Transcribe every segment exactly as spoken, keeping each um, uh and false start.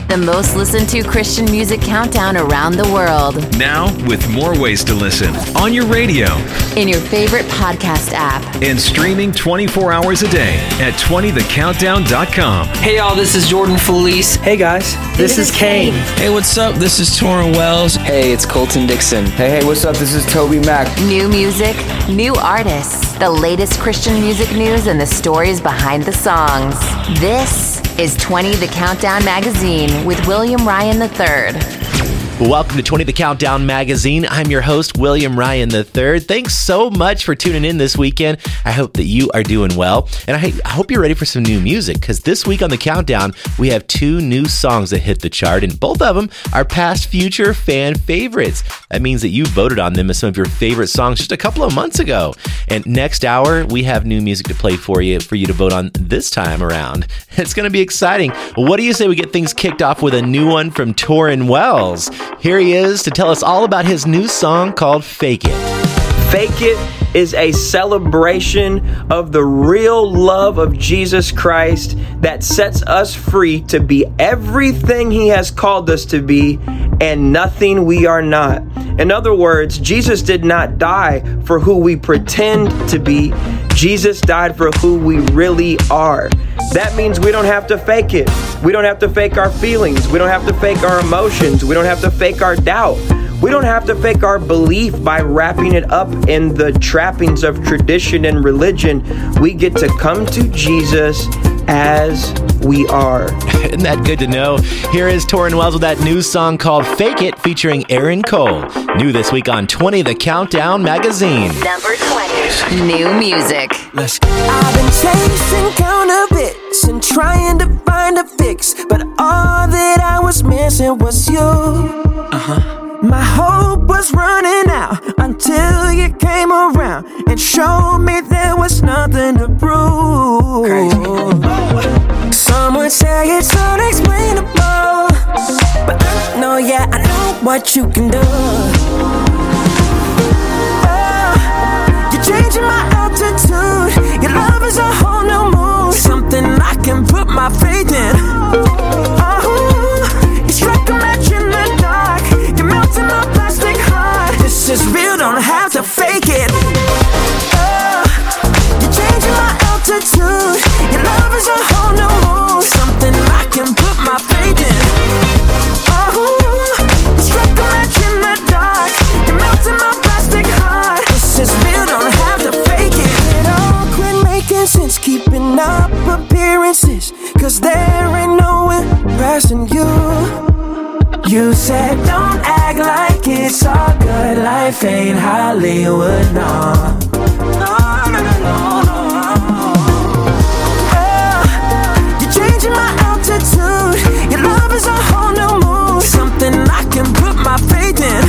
the most listened to Christian music countdown around the world. Now, with more ways to listen on your radio, in your favorite podcast app, and streaming twenty-four hours a day at twenty the countdown dot com. Hey, y'all, this is Jordan Felice. Hey, guys, this, this is Kane. Hey, what's up? This is Torrin Wells. Hey, it's Colton Dixon. Hey, hey, what's up? This is Toby Mac. New music, new artists, the latest Christian music news, and the stories behind the songs. This is twenty the Countdown Magazine with William Ryan the third. Welcome to twenty the Countdown Magazine. I'm your host, William Ryan the third. Thanks so much for tuning in this weekend. I hope that you are doing well. And I, I hope you're ready for some new music, because this week on the Countdown, we have two new songs that hit the chart, and both of them are past future fan favorites. That means that you voted on them as some of your favorite songs just a couple of months ago. And next hour, we have new music to play for you, for you to vote on this time around. It's going to be exciting. What do you say we get things kicked off with a new one from Torrin Wells? Here he is to tell us all about his new song called Fake It. Fake It is a celebration of the real love of Jesus Christ that sets us free to be everything He has called us to be and nothing we are not. In other words, Jesus did not die for who we pretend to be. Jesus died for who we really are. That means we don't have to fake it. We don't have to fake our feelings. We don't have to fake our emotions. We don't have to fake our doubt. We don't have to fake our belief by wrapping it up in the trappings of tradition and religion. We get to come to Jesus as we are. Isn't that good to know? Here is Torrin Wells with that new song called Fake It, featuring Aaron Cole. New this week on twenty the Countdown Magazine. Number twenty, new music. Let's go. I've been chasing counterfeits and trying to find a fix, but all that I was missing was you. Uh-huh. My hope was running out until you came around and showed me there was nothing to prove. Crazy. Some would say it's unexplainable, but I know, yeah, I know what you can do. Oh, you're changing my altitude. Your love is a whole new mood, something I can put my faith in. Oh, you strike a match in the dark. You're melting my plastic heart. This is real, don't have to fake it. Oh, you're changing my altitude. Your love is a whole new mood, something I can put my faith in. Oh, you strike a match in the dark. You're melting my plastic heart. This is real, don't have to fake it. It all quit making sense, keeping up appearances, cause there ain't no one passing you. You said don't act like it's all good. Life ain't Hollywood, no. No, no, no, no, no. Oh, you're changing my altitude. Your love is a whole new mood, something I can put my faith in.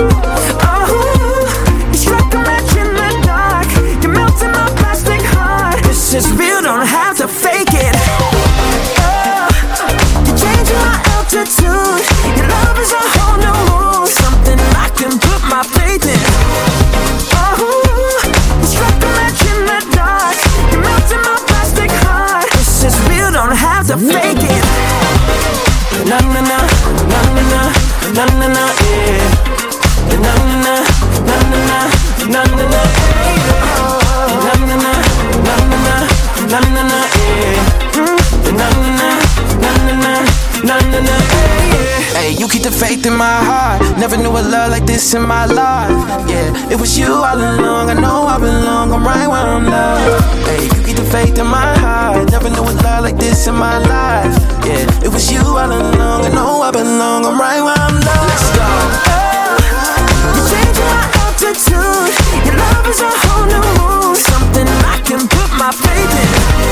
Oh, you struck a match in the dark. You're melting my plastic heart. This is real, don't have to fake it. Oh, you're changing my altitude. Your love is a whole new mood, something I can put my faith in. Oh, you struck a match in the dark. You're melting my plastic heart. This is real, don't have to fake it. Na na na, na na na, na na na, yeah. Na na na, na na na, na na na, yeah. Na na na, na na na, na na na, yeah. Na na na, na na na, na na na, yeah. Hey, you keep the faith in my heart. Never knew a love like this in my life. Yeah, it was you all along. I know I belong. I'm right where I'm loved. Hey, you keep the faith in my heart. Never knew a love like this in my life. Yeah, it was you all along. I know I belong. I'm right where I'm loved. Let's go. Oh, you're changing my altitude. Your love is a whole new mood, something I can put my faith in.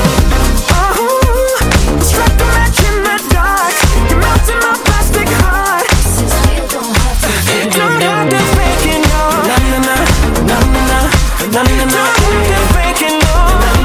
Oh, you struck a match in the dark. You're melting my plastic heart. Don't have to fake it, no. Na na na, na na na, na na na. Don't have to fake it, no.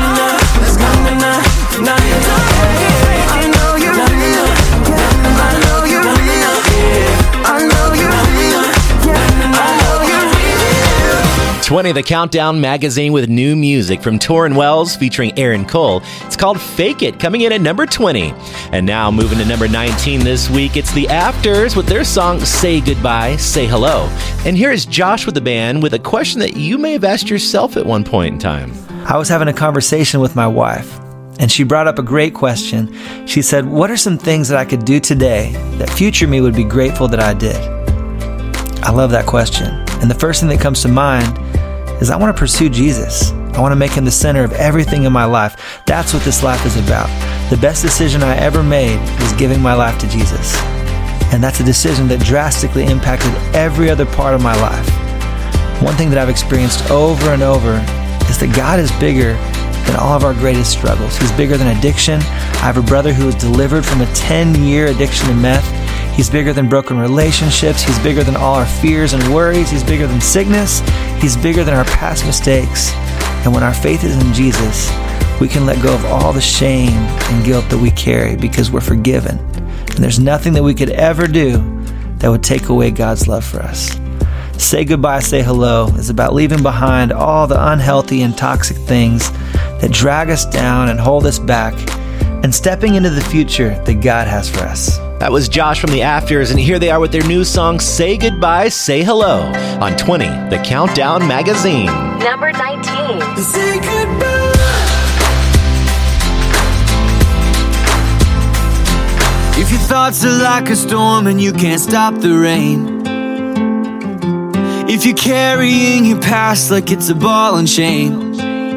twenty, the Countdown Magazine with new music from Torrin Wells featuring Aaron Cole. It's called Fake It, coming in at number twenty. And now moving to number nineteen this week, it's The Afters with their song Say Goodbye, Say Hello. And here is Josh with the band with a question that you may have asked yourself at one point in time. I was having a conversation with my wife, and she brought up a great question. She said, what are some things that I could do today that future me would be grateful that I did? I love that question. And the first thing that comes to mind is I want to pursue Jesus. I want to make him the center of everything in my life. That's what this life is about. The best decision I ever made was giving my life to Jesus. And that's a decision that drastically impacted every other part of my life. One thing that I've experienced over and over is that God is bigger than all of our greatest struggles. He's bigger than addiction. I have a brother who was delivered from a ten-year addiction to meth. He's bigger than broken relationships. He's bigger than all our fears and worries. He's bigger than sickness. He's bigger than our past mistakes. And when our faith is in Jesus, we can let go of all the shame and guilt that we carry because we're forgiven. And there's nothing that we could ever do that would take away God's love for us. Say Goodbye, Say Hello is about leaving behind all the unhealthy and toxic things that drag us down and hold us back and stepping into the future that God has for us. That was Josh from The Afters, and here they are with their new song, Say Goodbye, Say Hello, on twenty, the Countdown Magazine. Number nineteen. Say goodbye. If your thoughts are like a storm and you can't stop the rain, if you're carrying your past like it's a ball and chain,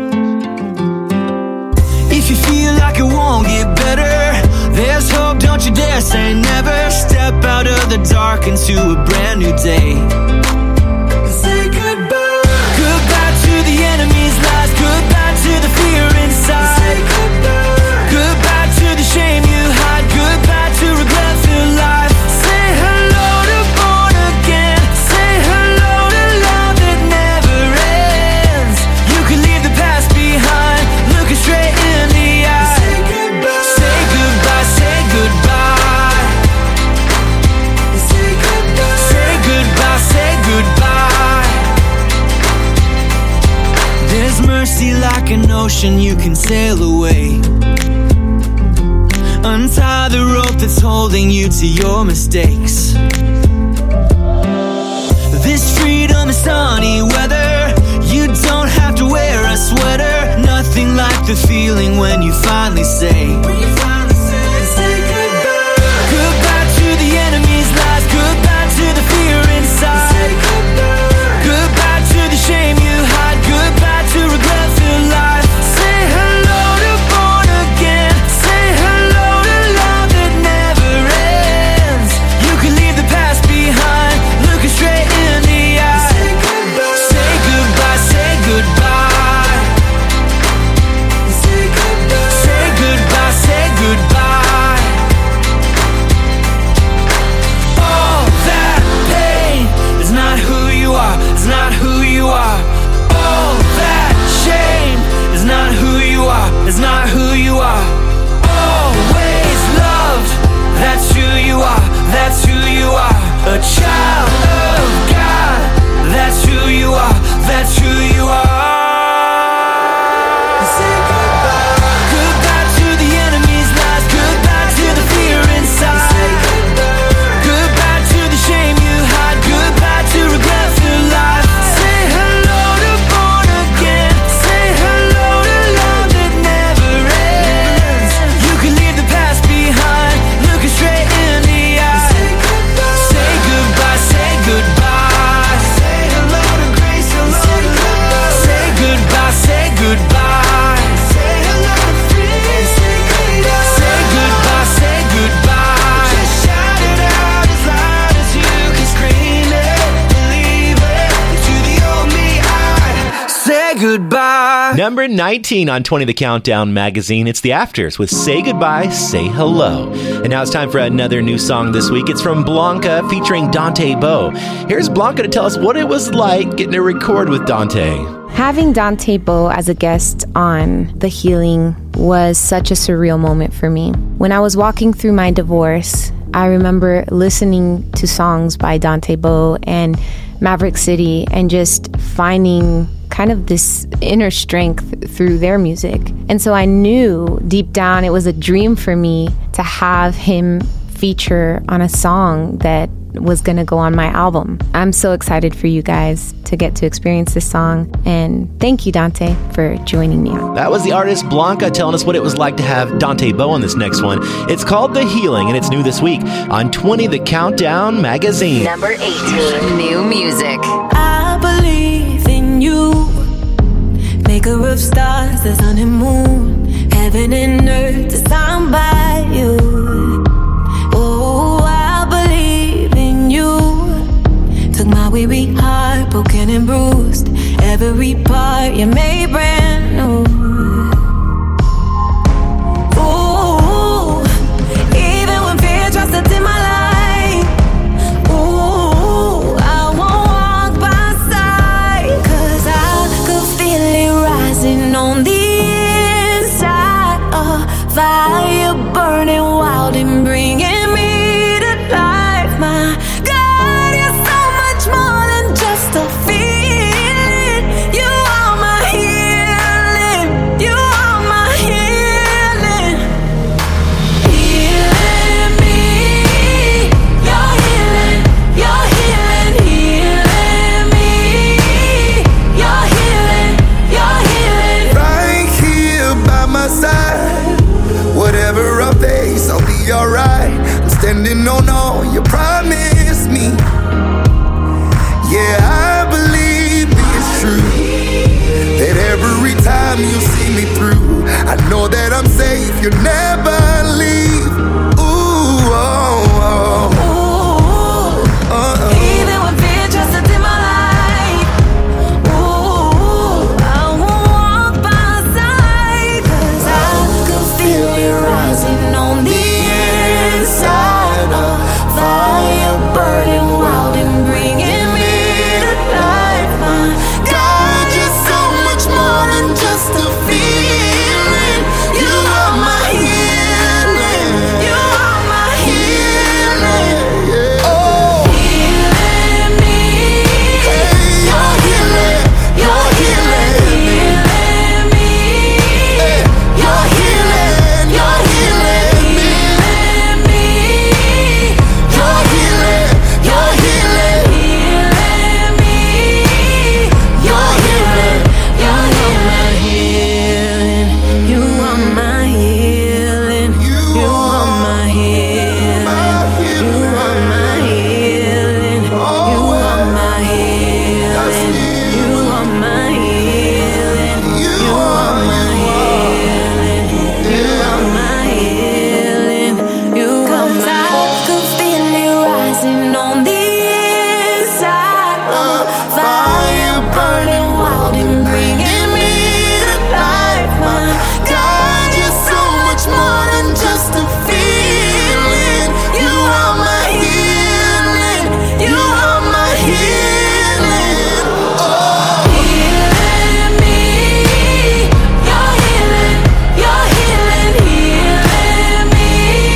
if you feel like it won't get better, there's hope, don't you dare say never. Step out of the dark into a brand new day. Say goodbye. Goodbye to the enemy's lies. Goodbye to the fear inside. Say goodbye. Goodbye to the shame you hide. Goodbye to regret-filled life. Say hello to born again. Say hello to love that never ends. You can leave the past behind, looking straight in the eye. Say goodbye. Say goodbye. Say goodbye. Say goodbye. Say goodbye. Say goodbye. There's mercy like an ocean, you can sail away. Untie the rope that's holding you to your mistakes. This freedom is sunny weather. You don't have to wear a sweater. Nothing like the feeling when you finally say, when you finally say, say goodbye. Goodbye to the enemy's lies. Goodbye to the fear inside. Say goodbye. Goodbye to the shame you hide. Goodbye to regret-filled life. Say hello to born again. Say hello to love that never ends. You can leave the past behind, looking straight in the eye. Say goodbye. Say goodbye. Say goodbye. Say goodbye. Say goodbye. Say goodbye. All that pain is not who you are. It's not who you are. All that shame is not who you are. It's not who you are. Always loved. That's who you are. That's who you are. A child of God. That's who you are. That's who you are. Say goodbye. Goodbye to the enemy's lies. Goodbye to the fear inside. Say goodbye. Goodbye to the shame you hide. Goodbye to regret-filled life. Say hello to born again. Say hello to love that never ends. You can leave the past behind, looking straight in the eye. Say goodbye. Say goodbye. Say hello to grace. Hello to love. Say goodbye. Say goodbye. Say hello to freedom. Say goodbye. Say goodbye. Say goodbye. Just shout it out as loud as you can scream it. Believe it. To the old me, I say goodbye. Number nineteen on twenty, the Countdown Magazine. It's The Afters with Say Goodbye, Say Hello. And now it's time for another new song this week. It's from Blanca featuring Dante Bowe. Here's Blanca to tell us what it was like getting to record with Dante. Having Dante Bowe as a guest on The Healing was such a surreal moment for me. When I was walking through my divorce, I remember listening to songs by Dante Bowe and Maverick City and just finding kind of this inner strength through their music. And so I knew deep down it was a dream for me to have him feature on a song that was going to go on my album. I'm so excited for you guys to get to experience this song. And thank you, Dante, for joining me. That was the artist Blanca telling us what it was like to have Dante Bowe on this next one. It's called The Healing, and it's new this week on twenty The Countdown Magazine. Number eighteen, new music. I believe in you, maker of stars, the sun and moon, heaven and earth designed by you. Oh, I believe in you. Took my weary heart, broken and bruised, every part you made brand new. Ooh, even when fear tries to dim my light, ooh, I won't walk by side, 'cause I could feel it rising on the inside, a fire burning wild and bringing me to life. My God, you're so much more than just a feeling. You are my healing. You are my healing. Healing me. You're healing. You're healing. Healing me. You're healing. You're healing. Right here by my side, whatever I face, I'll be alright. I'm standing on all you promised me. Yeah, I believe it's true that every time you see me through, I know that I'm safe, you'll never leave. Ooh, oh, oh. Ooh, Uh-oh. even when fear tries to dim my light, ooh, I won't walk by side, 'cause I could feel it rising on the inside, a fire burning wild and bringing me to life. My God, You're so much more than just a feeling. You are my healing. you are my healing. Oh, Healing me. hey, you're healing. You're healing. Healing me. Hey, you're healing. You're healing me. Healing me. You're healing. You're healing. Healing me. You're healing. You're my healing. You are my healing. You You are my healing. my You are my healing. You are my healing. You are my healing. You You are are my healing. You are my healing. You are my. 'Cause I could feel it rising on the inside, a fire burning wild and bringing me to life. My God, you're so much more than just a feeling. You are my healing. You are my healing. Oh, healing me. You're healing. You're healing. Healing me.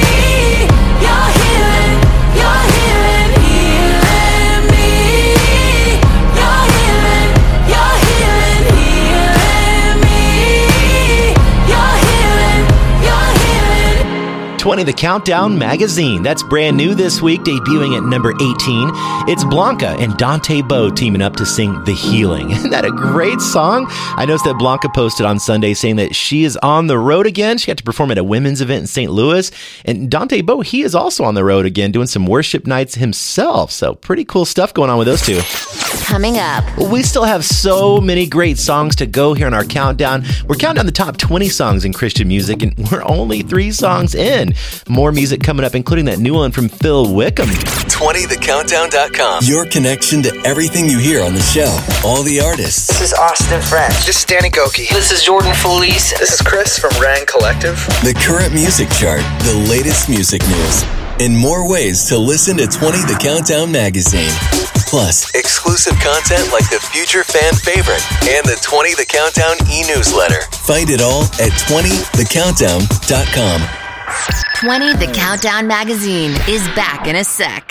You're healing. You're healing. Healing me. You're healing. You're healing. Healing me. You're healing. You're healing. twenty The Countdown Magazine. That's brand new this week, debuting at number eighteen. It's Blanca and Dante Bowe teaming up to sing The Healing. Isn't that a great song? I noticed that Blanca posted on Sunday saying that she is on the road again. She got to perform at a women's event in Saint Louis. And Dante Bowe, he is also on the road again, doing some worship nights himself. So pretty cool stuff going on with those two. Coming up, We still have so many great songs to go here in our countdown. We're counting down the top twenty songs in Christian music, and we're only three songs in. More music coming up, including that new one from Phil Wickham. twenty the countdown dot com. Your connection to everything you hear on the show. All the artists. This is Austin French. This is Danny Goki. This is Jordan Felice. This is Chris from Rang Collective. The current music chart. The latest music news. And more ways to listen to twenty The Countdown Magazine. Plus, exclusive content like the Future Fan Favorite and the twenty The Countdown e-newsletter. Find it all at twenty the countdown dot com. twenty The Countdown Magazine is back in a sec.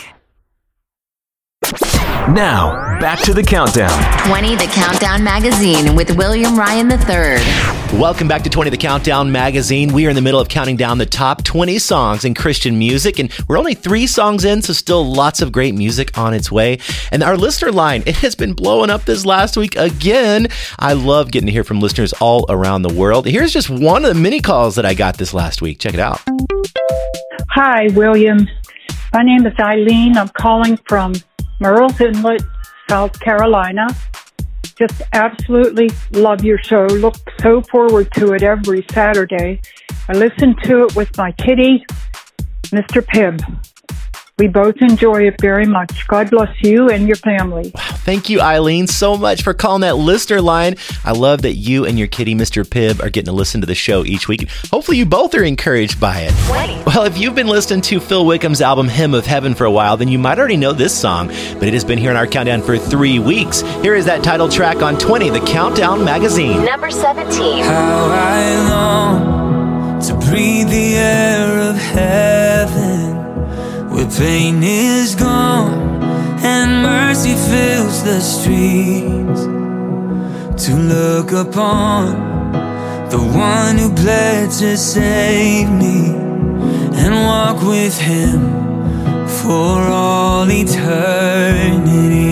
Now, back to the countdown. twenty The Countdown Magazine with William Ryan the third. Welcome back to twenty The Countdown Magazine. We are in the middle of counting down the top twenty songs in Christian music, and we're only three songs in, so still lots of great music on its way. And our listener line, it has been blowing up this last week again. I love getting to hear from listeners all around the world. Here's just one of the many calls that I got this last week. Check it out. Hi, William. My name is Eileen. I'm calling from Murrells Inlet, South Carolina. Just absolutely love your show. Look so forward to it every Saturday. I listen to it with my kitty, Mister Pibb. We both enjoy it very much. God bless you and your family. Wow, thank you, Eileen, so much for calling that listener line. I love that you and your kitty, Mister Pibb, are getting to listen to the show each week. Hopefully you both are encouraged by it. Well, if you've been listening to Phil Wickham's album, Hymn of Heaven, for a while, then you might already know this song, but it has been here in our countdown for three weeks. Here is that title track on twenty, The Countdown Magazine. Number seventeen. How I long to breathe the air of heaven, where pain is gone and mercy fills the streets, to look upon the one who bled to save me and walk with him for all eternity.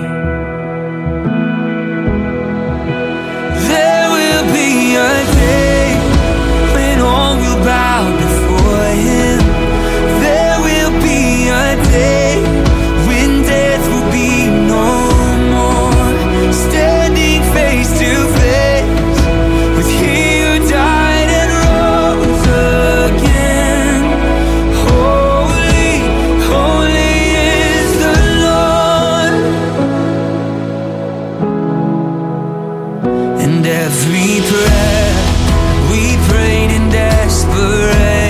There will be a day when all will bow before him. There will be a day when death will be no more, standing face to face with he who died and rose again. Holy, holy is the Lord. And every prayer we prayed in desperation,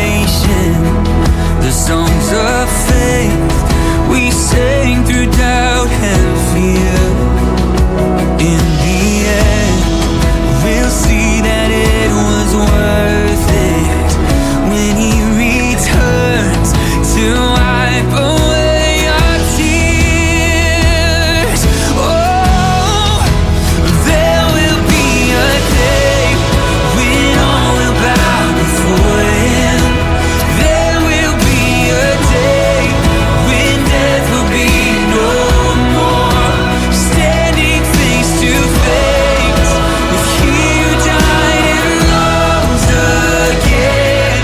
the songs of faith we sang through doubt and fear, in the end we'll see that it was worth it when he returns to wipe away our tears. Oh, there will be a day when all will bow before him. There will be a day when death will be no more, standing face to face with he who died and rose again.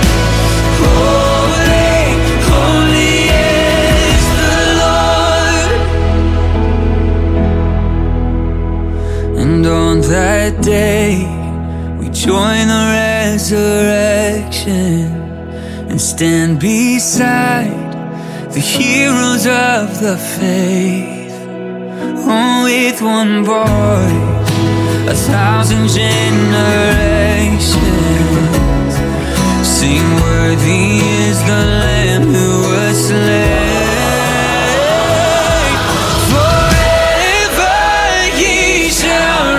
Holy, holy is the Lord. And on that day we join the resurrection and stand beside the heroes of the faith. Oh, with one voice, a thousand generations sing, worthy is the Lamb who was slain. Forever he shall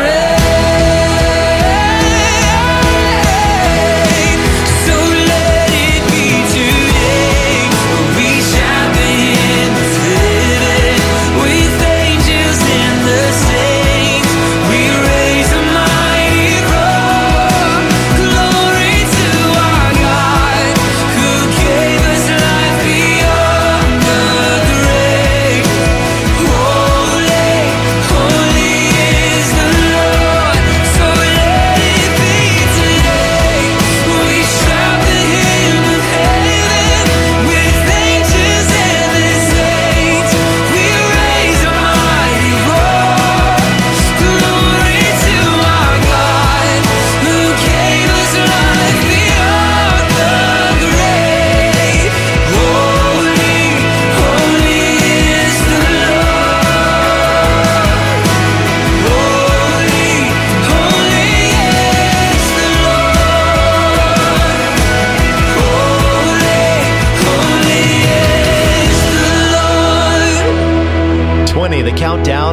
reign. So let it be today. We shall be in the city with angels and the saints. We raise a mighty roar. Glory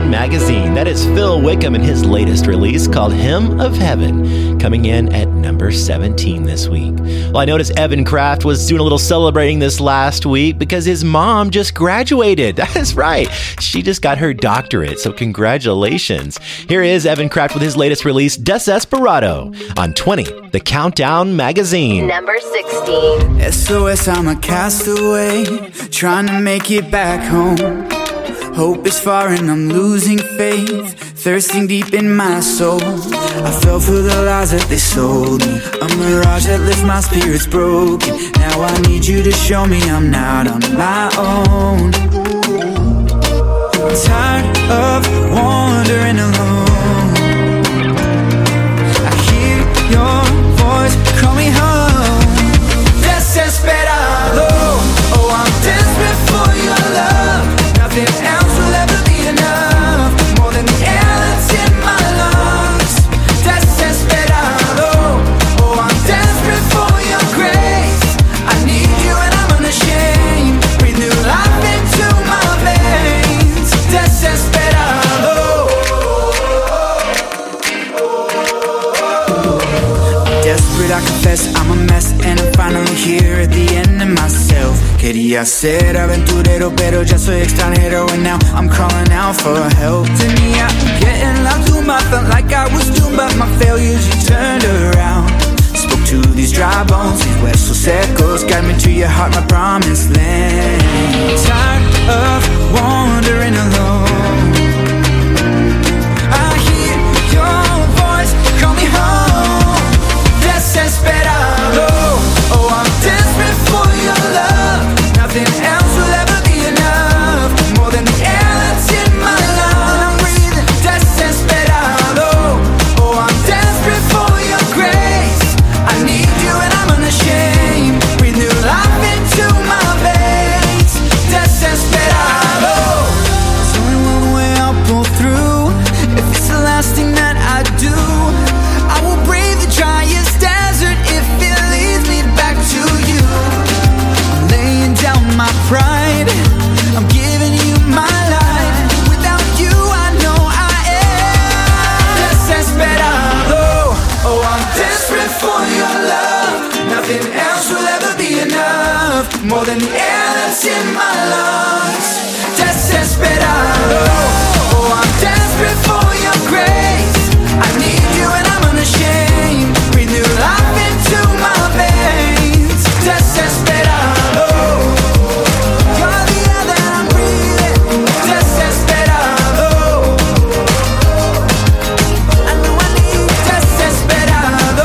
Countdown Magazine. That is Phil Wickham and his latest release called Hymn of Heaven, coming in at number seventeen this week. Well, I noticed Evan Kraft was doing a little celebrating this last week because his mom just graduated. That is right. She just got her doctorate, so congratulations. Here is Evan Kraft with his latest release, Desesperado, on twenty, The Countdown Magazine. Number sixteen. S O S, I'm a castaway, trying to make it back home. Hope is far and I'm losing faith, thirsting deep in my soul. I fell for the lies that they sold me, a mirage that left my spirits broken. Now I need you to show me I'm not on my own. I'm tired of wandering alone. I hear your voice call me home. Desesperado, oh I'm desperate for your love. Nothing else will ever be enough, more than the air that's in my lungs. Desesperado, oh I'm desperate for your grace. I need you and I'm unashamed. Breathe new life into my veins. Desesperado. I'm desperate, I confess, I'm a mess, and I'm finally here at the end of myself. Quería ser aventurero, pero ya soy extranjero, and now I'm calling out for help. Tenía que en la tumba, felt like I was doomed, but my failures you turned around. Spoke to these dry bones, these huesos secos, guide me to your heart, my promised land. Tired of wandering alone. I hear your voice call me home. Desesperado, oh I'm desperate for your love. Nothing else will ever be enough, more than the air that's in my lungs. I'm breathing desesperado, oh I'm desperate for your grace. I need you and I'm unashamed. Breathe new life into my veins. Desesperado. There's only one way I'll pull through. If it's the last thing that I do, I will brave the driest desert if it leads me back to you. I'm laying down my pride, I'm giving you my life. Without you I know I am desesperado. Oh I'm desperate for your love. Nothing else will ever be enough, more than the air that's in my lungs. Desesperado, oh I'm desperate for your grace. I need you and I'm unashamed. Breathe new life into my veins. Desesperado, you're the air that I'm breathing. Desesperado, I know I need desesperado.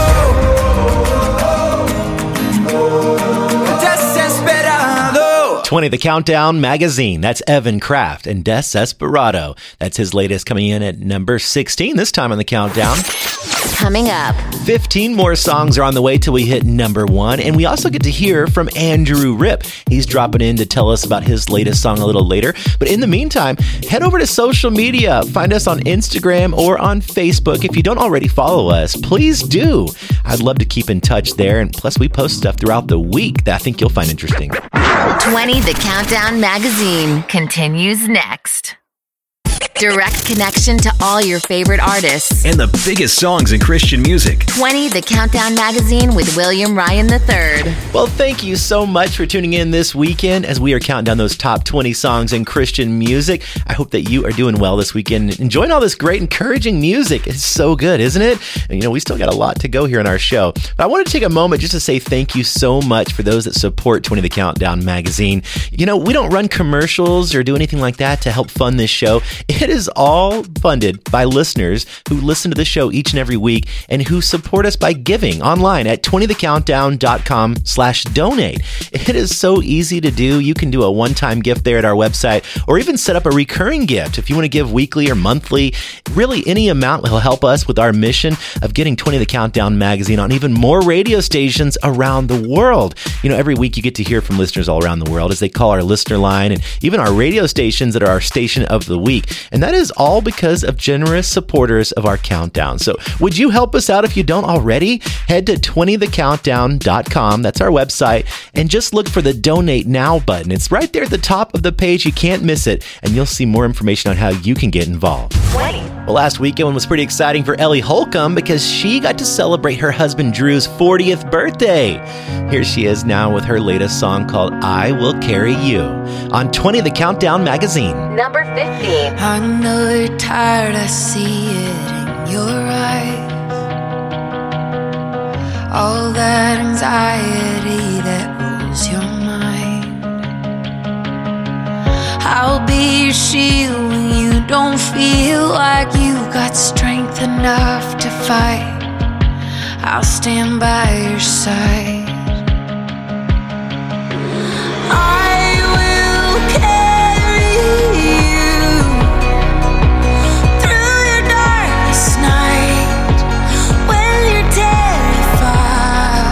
Desesperado. twenty, The Countdown Magazine. That's Evan Kraft and Desesperado. That's his latest, coming in at number sixteen this time on the countdown. Coming up, fifteen more songs are on the way till we hit number one, and we also get to hear from Andrew Ripp. He's dropping in to tell us about his latest song a little later. But in the meantime, head over to social media. Find us on Instagram or on Facebook. If you don't already follow us, please do. I'd love to keep in touch there, and plus we post stuff throughout the week that I think you'll find interesting. twenty The Countdown Magazine continues next. Direct connection to all your favorite artists. And the biggest songs in Christian music. twenty The Countdown Magazine with William Ryan the third. Well, thank you so much for tuning in this weekend as we are counting down those top twenty songs in Christian music. I hope that you are doing well this weekend, enjoying all this great, encouraging music. It's so good, isn't it? And, you know, we still got a lot to go here in our show. But I want to take a moment just to say thank you so much for those that support twenty The Countdown Magazine. You know, we don't run commercials or do anything like that to help fund this show. It is all funded by listeners who listen to the show each and every week and who support us by giving online at twenty the countdown dot com slash donate. It is so easy to do. You can do a one-time gift there at our website, or even set up a recurring gift if you want to give weekly or monthly. Really, any amount will help us with our mission of getting twenty The Countdown Magazine on even more radio stations around the world. You know, every week you get to hear from listeners all around the world as they call our listener line and even our radio stations that are our station of the week. And that is all because of generous supporters of our countdown. So would you help us out if you don't already? Head to twenty the countdown dot com. That's our website. And just look for the Donate Now button. It's right there at the top of the page. You can't miss it. And you'll see more information on how you can get involved. Well, last weekend was pretty exciting for Ellie Holcomb because she got to celebrate her husband Drew's fortieth birthday. Here she is now with her latest song called I Will Carry You on twenty the Countdown magazine. Number fifteen. I know you're tired, I see it in your eyes. All that anxiety that rules your mind. I'll be your shield when you don't feel like you got strength enough to fight. I'll stand by your side. I will carry you through your darkest night when you're terrified.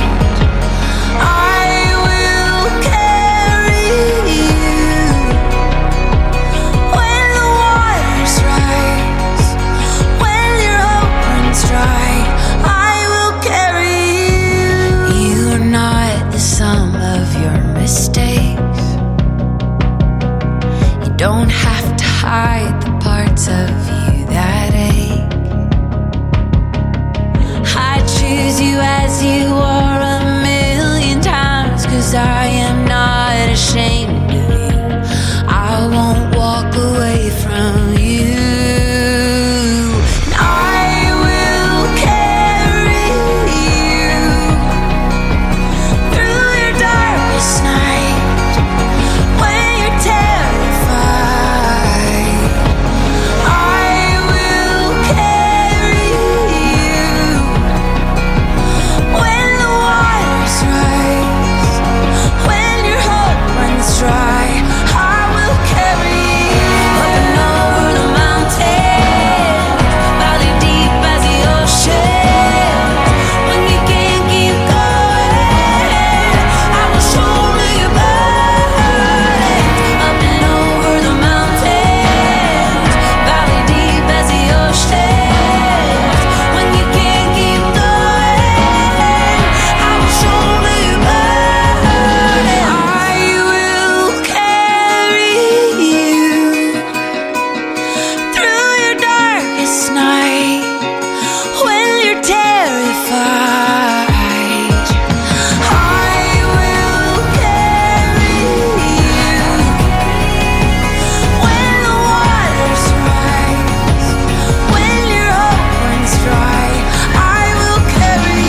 I will carry you when the waters rise, when your hope runs dry. I will carry you. You are not the sum of your mistakes. You don't have to hide the parts of you that ache. I choose you as you are a million times, 'cause I am not ashamed of you. I won't walk away from you. And I will carry you through your darkest night when you're terrified. I will carry you when the waters rise, when your hope runs dry. I will carry you up and over the mountain, valley deep as the ocean. When you can't keep going, I will shoulder your burden. Up and over the mountains, valley deep as the ocean. When you can't keep going, I will shoulder your burden. I will carry you through your darkest night when you're terrified. I will carry you when the waters rise, when your hope runs dry. I will carry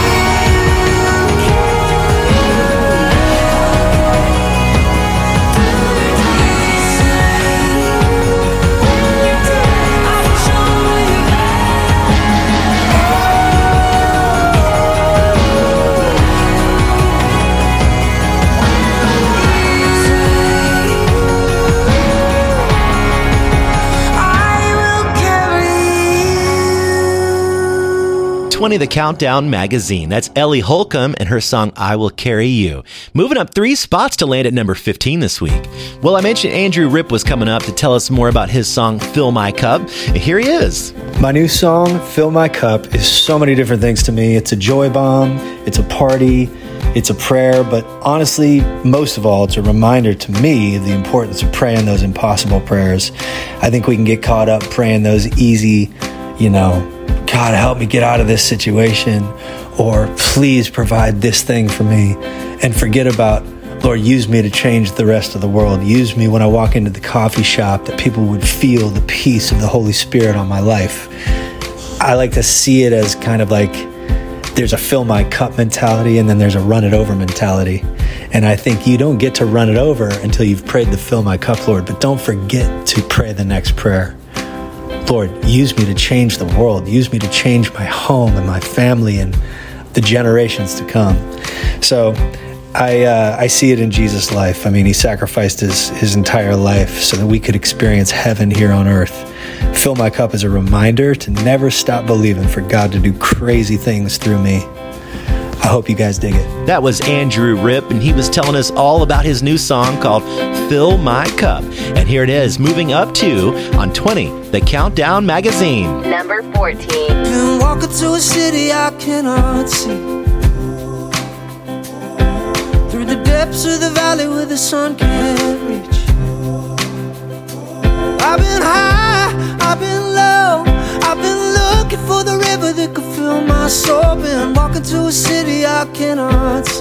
twenty the Countdown magazine. That's Ellie Holcomb and her song I Will Carry You. Moving up three spots to land at number fifteen this week. Well, I mentioned Andrew Ripp was coming up to tell us more about his song Fill My Cup. And here he is. My new song, Fill My Cup, is so many different things to me. It's a joy bomb, it's a party, it's a prayer, but honestly, most of all, it's a reminder to me of the importance of praying those impossible prayers. I think we can get caught up praying those easy, you know, God, help me get out of this situation, or please provide this thing for me, and forget about, Lord, use me to change the rest of the world. Use me when I walk into the coffee shop that people would feel the peace of the Holy Spirit on my life. I like to see it as kind of like there's a fill my cup mentality and then there's a run it over mentality. And I think you don't get to run it over until you've prayed the fill my cup, Lord, but don't forget to pray the next prayer. Lord, use me to change the world. Use me to change my home and my family and the generations to come. So I uh, I see it in Jesus' life. I mean, he sacrificed his, his entire life so that we could experience heaven here on earth. Fill my cup as a reminder to never stop believing for God to do crazy things through me. I hope you guys dig it. That was Andrew Ripp, and he was telling us all about his new song called Fill My Cup. And here it is, moving up to, on twenty, The Countdown Magazine. Number fourteen. Been walking to a city I cannot see, through the depths of the valley where the sun can't reach. I've been high, I've been low, I've been looking for the river that could fill my soul. Been walking to a city I cannot see.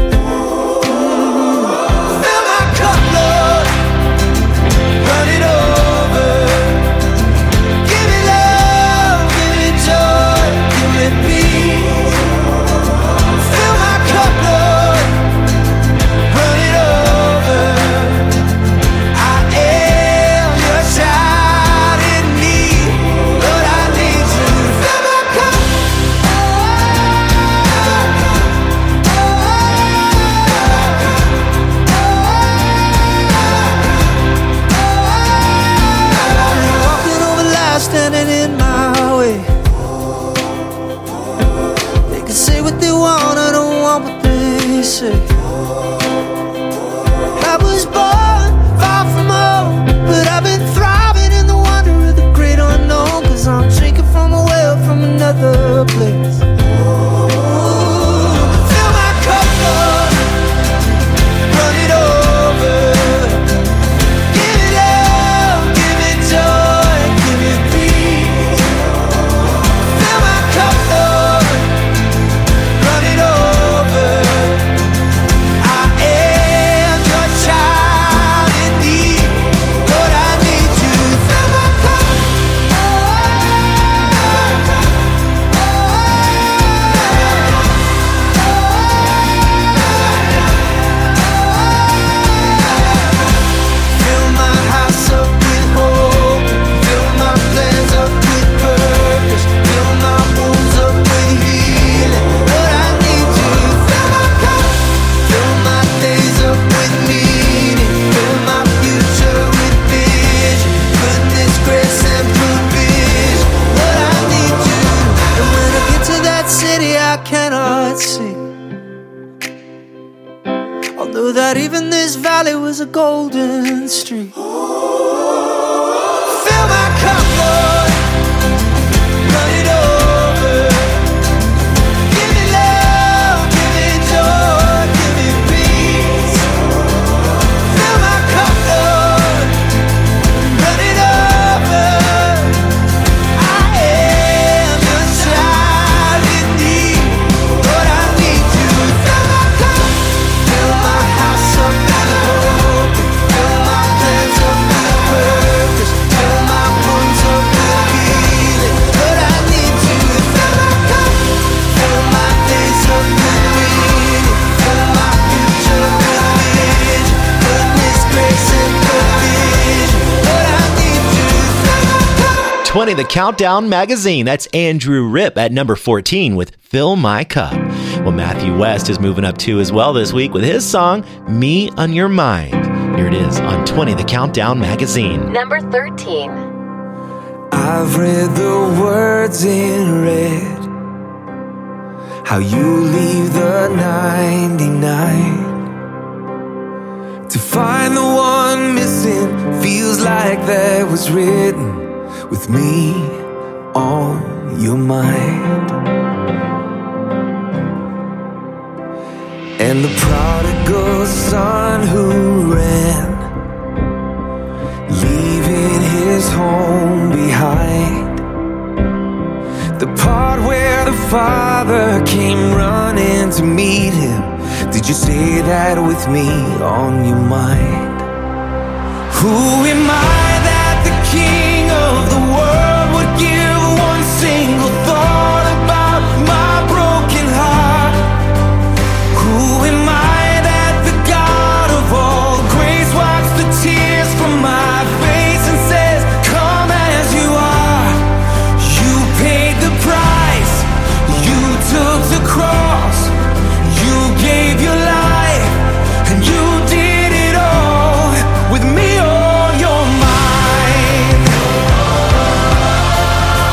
Mm. Fill my cup, Lord, run it over. Give me love, give me joy, give me peace. Fill my cup, Lord, run it over. I am your child in need, Lord, I need you. Fill my cup. Walking over life, standing in my way. They can say what they want, I don't want what they say. I was born far from home, but I've been thriving in the wonder of the great unknown. Cause I'm drinking from a well from another place. Fill my cup, Lord, run it over. Give me love, give me joy, give me peace. Fill my cup, Lord, run it over. I am your child in need, Lord, I need you. Fill my cup. Fill my house up with hope, fill my plans up with purpose, fill my wounds up with healing, Lord, I need you. Fill my cup, fill my days up with meaning, fill my future with vision, goodness, grace, and provision, Lord, I need you. And when I get to that city I cannot see, although that even this valley was a golden street. Fill my cup, Lord, run it over. Give me love, give me joy, give me peace. Fill my cup, Lord, run it over. I am your child in need, Lord, I need you. Fill my cup, fill my house up with hope, fill my plans up with purpose, fill my wounds up with healing, Lord, I need you. Fill my cup, fill my days up with meaning, fill my future with vision, goodness, grace, and provision, Lord, I need you. Fill my cup. twenty, The Countdown Magazine. That's Andrew Ripp at number fourteen with Fill My Cup. Well, Matthew West is moving up too as well this week with his song, Me on Your Mind. Here it is on twenty, The Countdown Magazine. Number thirteen. I've read the words in red, how you leave the ninety-nine to find the one missing. Feels like that was written with me on your mind. And the prodigal son who ran, leaving his home behind. The part where the father came running to meet him. Did you say that with me on your mind? Who am I that the king of the world would give one single thought about my broken heart? Who am I that the God of all grace wipes the tears from my face and says, come as you are? You paid the price, you took the cross, you gave your life, and you did it all with me on your mind.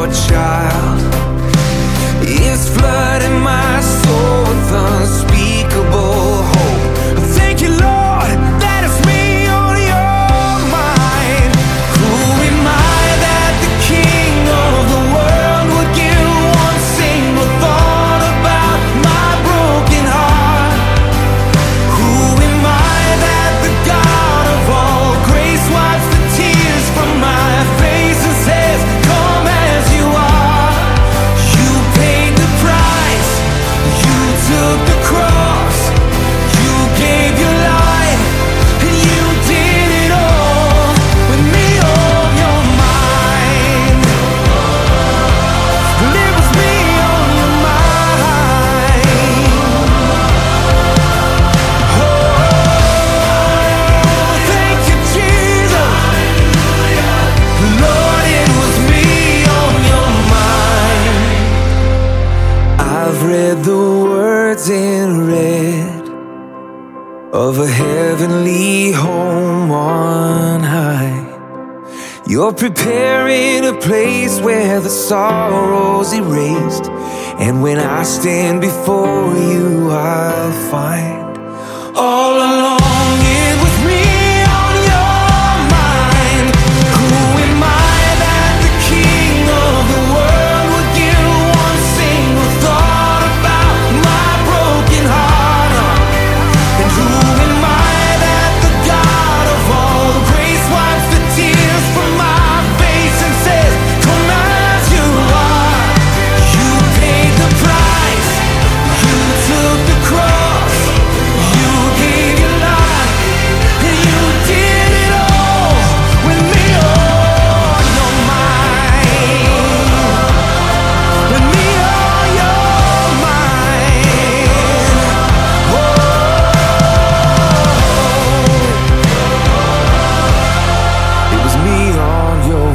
child is flooding my soul with unspeakable hope. Thank you, Lord, that it's me on your mind. Who am I that the King of the world would give one single thought about my broken heart? Who am I that the God of all grace wipes the tears from my face and says, come as you are? You paid the price, you took the cross, you gave your life, and you did it all with me on your mind. And it was me on your mind. Oh, thank you, Jesus. Lord, it was me on your mind. I've read the words in red of a heavenly home on high. You're preparing a place where the sorrow's erased, and when I stand before you, I'll find all along it was me on your mind. Who am I that the King of the world would give one single thought about my broken heart? And who am I that the God of all grace wipes the tears from my face and says, come as you are? You paid the price, you took the cross, you gave your life, and you did it all with me on your mind. With me on your mind. Oh, it was me on your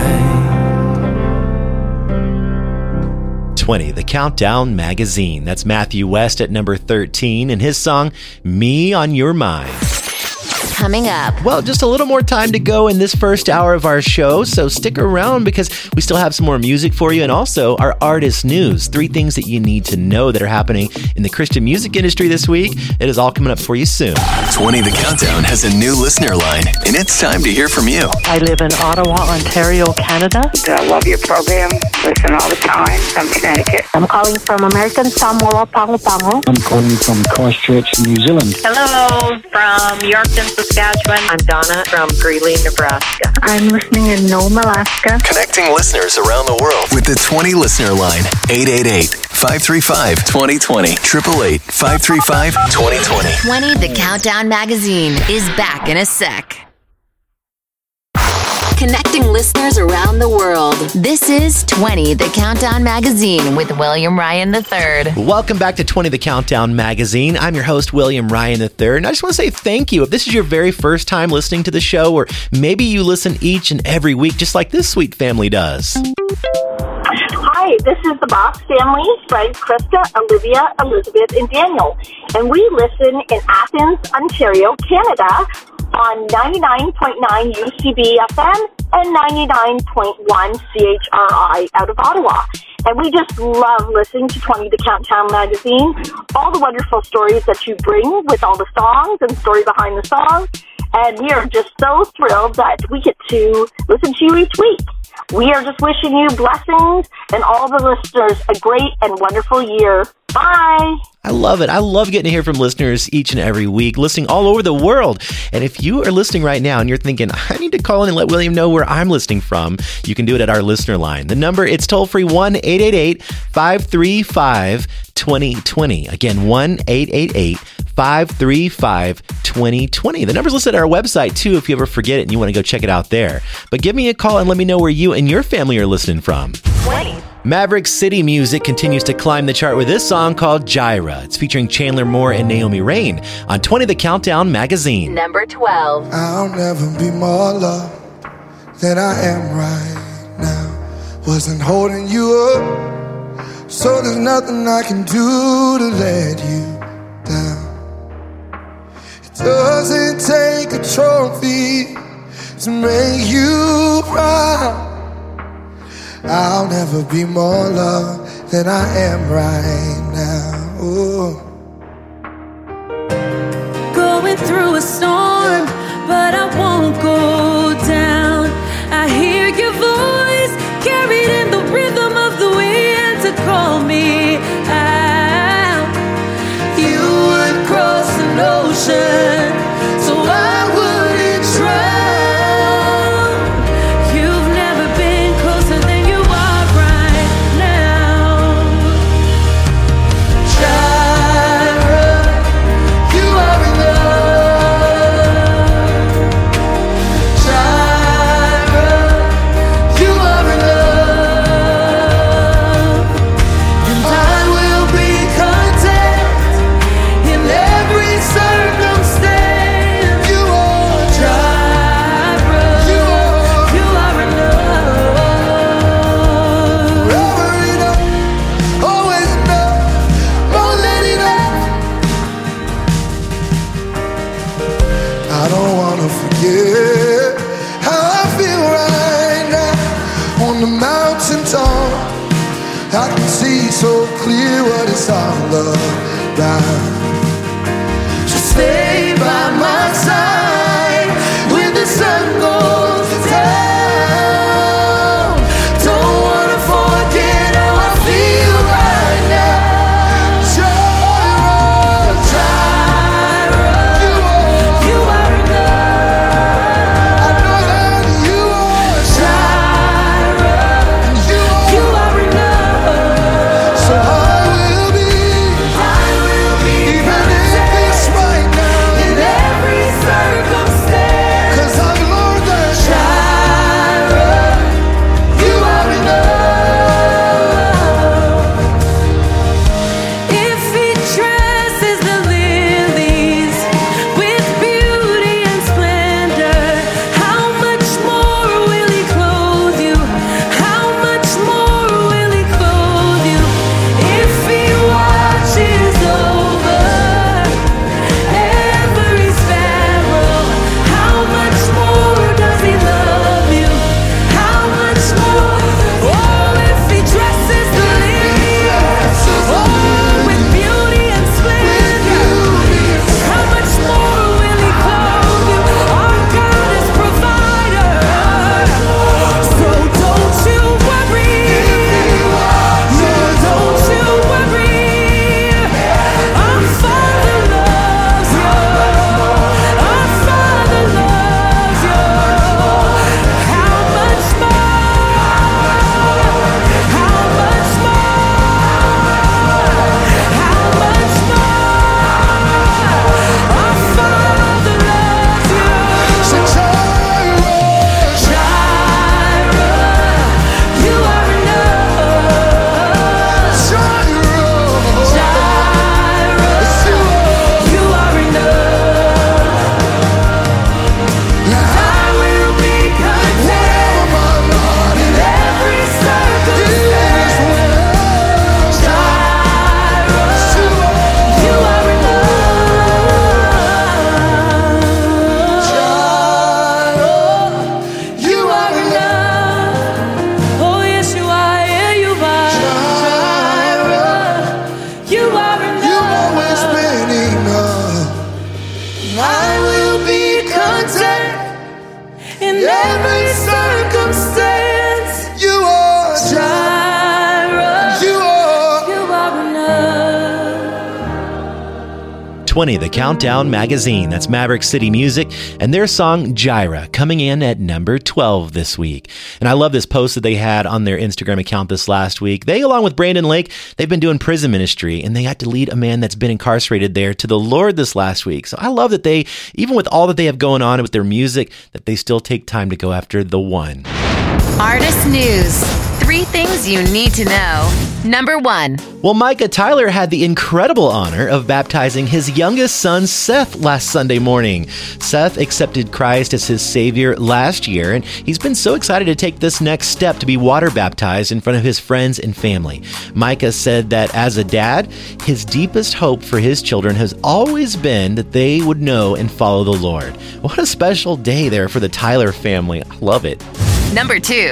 mind. twenty, The Countdown Magazine. That's Matthew West at number thirteen and his song, Me on Your Mind. Coming up. Well, just a little more time to go in this first hour of our show, so stick around because we still have some more music for you and also our artist news. Three things that you need to know that are happening in the Christian music industry this week. It is all coming up for you soon. twenty The Countdown has a new listener line, and it's time to hear from you. I live in Ottawa, Ontario, Canada. I love your program. Listen all the time from Connecticut. I'm calling from American Samoa, Pango Pango. I'm calling from Christchurch, New Zealand. Hello, from Yorkton, Saskatchewan. I'm Donna from Greeley, Nebraska. I'm listening in Nome, Alaska. Connecting listeners around the world with the twenty listener line. eight eight eight, five three five, two zero two zero. eight eight eight, five three five, two zero two zero. twenty The Countdown Magazine is back in a sec. Connecting listeners around the world. This is twenty The Countdown Magazine with William Ryan the third. Welcome back to twenty The Countdown Magazine. I'm your host, William Ryan the third, and I just want to say thank you. If this is your very first time listening to the show, or maybe you listen each and every week just like this sweet family does. Hi, this is the Box family, Fred, Krista, Olivia, Elizabeth, and Daniel. And we listen in Athens, Ontario, Canada on ninety-nine point nine U C B F M and ninety-nine point one C H R I out of Ottawa. And we just love listening to twenty The Countdown Magazine, all the wonderful stories that you bring with all the songs and story behind the song. And we are just so thrilled that we get to listen to you each week. We are just wishing you blessings and all the listeners a great and wonderful year. Bye. I love it. I love getting to hear from listeners each and every week, listening all over the world. And if you are listening right now and you're thinking, I need to call in and let William know where I'm listening from, you can do it at our listener line. The number, it's toll free one eight eight eight, five three five, two zero two zero. Again, one eight eight eight, five three five, two zero two zero. The number's listed at our website too if you ever forget it and you want to go check it out there. But give me a call and let me know where you and your family are listening from. twenty. Maverick City Music continues to climb the chart with this song called Gyra. It's featuring Chandler Moore and Naomi Rain on twenty The Countdown Magazine. Number twelve. I'll never be more loved than I am right now. Wasn't holding you up, so there's nothing I can do to let you down. It doesn't take a trophy to make you proud. I'll never be more loved than I am right now. Ooh. Going through a storm, but I won't go down. I hear your voice carried in the rhythm of the wind to call me out. You would cross an ocean so I wouldn't drown. You've never been closer than you are right now. Jireh, you are enough. Jireh, you are enough. And I will be content in every circumstance. You are Jireh, you are, you are enough. Forever enough, always enough, more than enough. I don't wanna forget how I feel right now on the mountain top. I can see so clear what it's all about. So stay by my side when the sun goes down. Don't wanna forget how I feel right now. Jireh, Jireh, you are, you are enough. I know that you are Jireh, and you are, you are enough. So I will be, I will be even if it's right now, in every circumstance. 'Cause I've learned that Jireh, you are enough. If he dresses the lilies with beauty and splendor, how much more will he clothe you? How much more will he clothe you? If he watches over every sparrow, how much more does he love you? How much more? Oh, if he dresses the lilies, oh, with beauty and splendor, how much more will he clothe you? Our God is provider, so don't you worry. No, don't you worry. Our Father loves you. Our Father loves you. How much more? How much more? How much more? Our Father loves you. So Jireh, Jireh, you are enough. Jireh, Jireh, you are enough. And I will be content in every circumstance. Jireh, you are enough. Jireh, You are enough. Oh, yes, you are. Yeah, you are. Jireh, you are enough. you've always been enough. I will be content in every circumstance. You are Jireh, you are. you are enough. twenty, The Countdown Magazine. That's Maverick City Music and their song Jireh, coming in at number twelve this week. And I love this post that they had on their Instagram account this last week. They, along with Brandon Lake, they've been doing prison ministry, and they got to lead a man that's been incarcerated there to the Lord this last week. So I love that they, even with all that they have going on with their music, that they still take time to go after the one. Artist News. Three things you need to know. Number one. Well, Micah Tyler had the incredible honor of baptizing his youngest son, Seth, last Sunday morning. Seth accepted Christ as his Savior last year, and he's been so excited to take this next step to be water baptized in front of his friends and family. Micah said that as a dad, his deepest hope for his children has always been that they would know and follow the Lord. What a special day there for the Tyler family. I love it. Number two.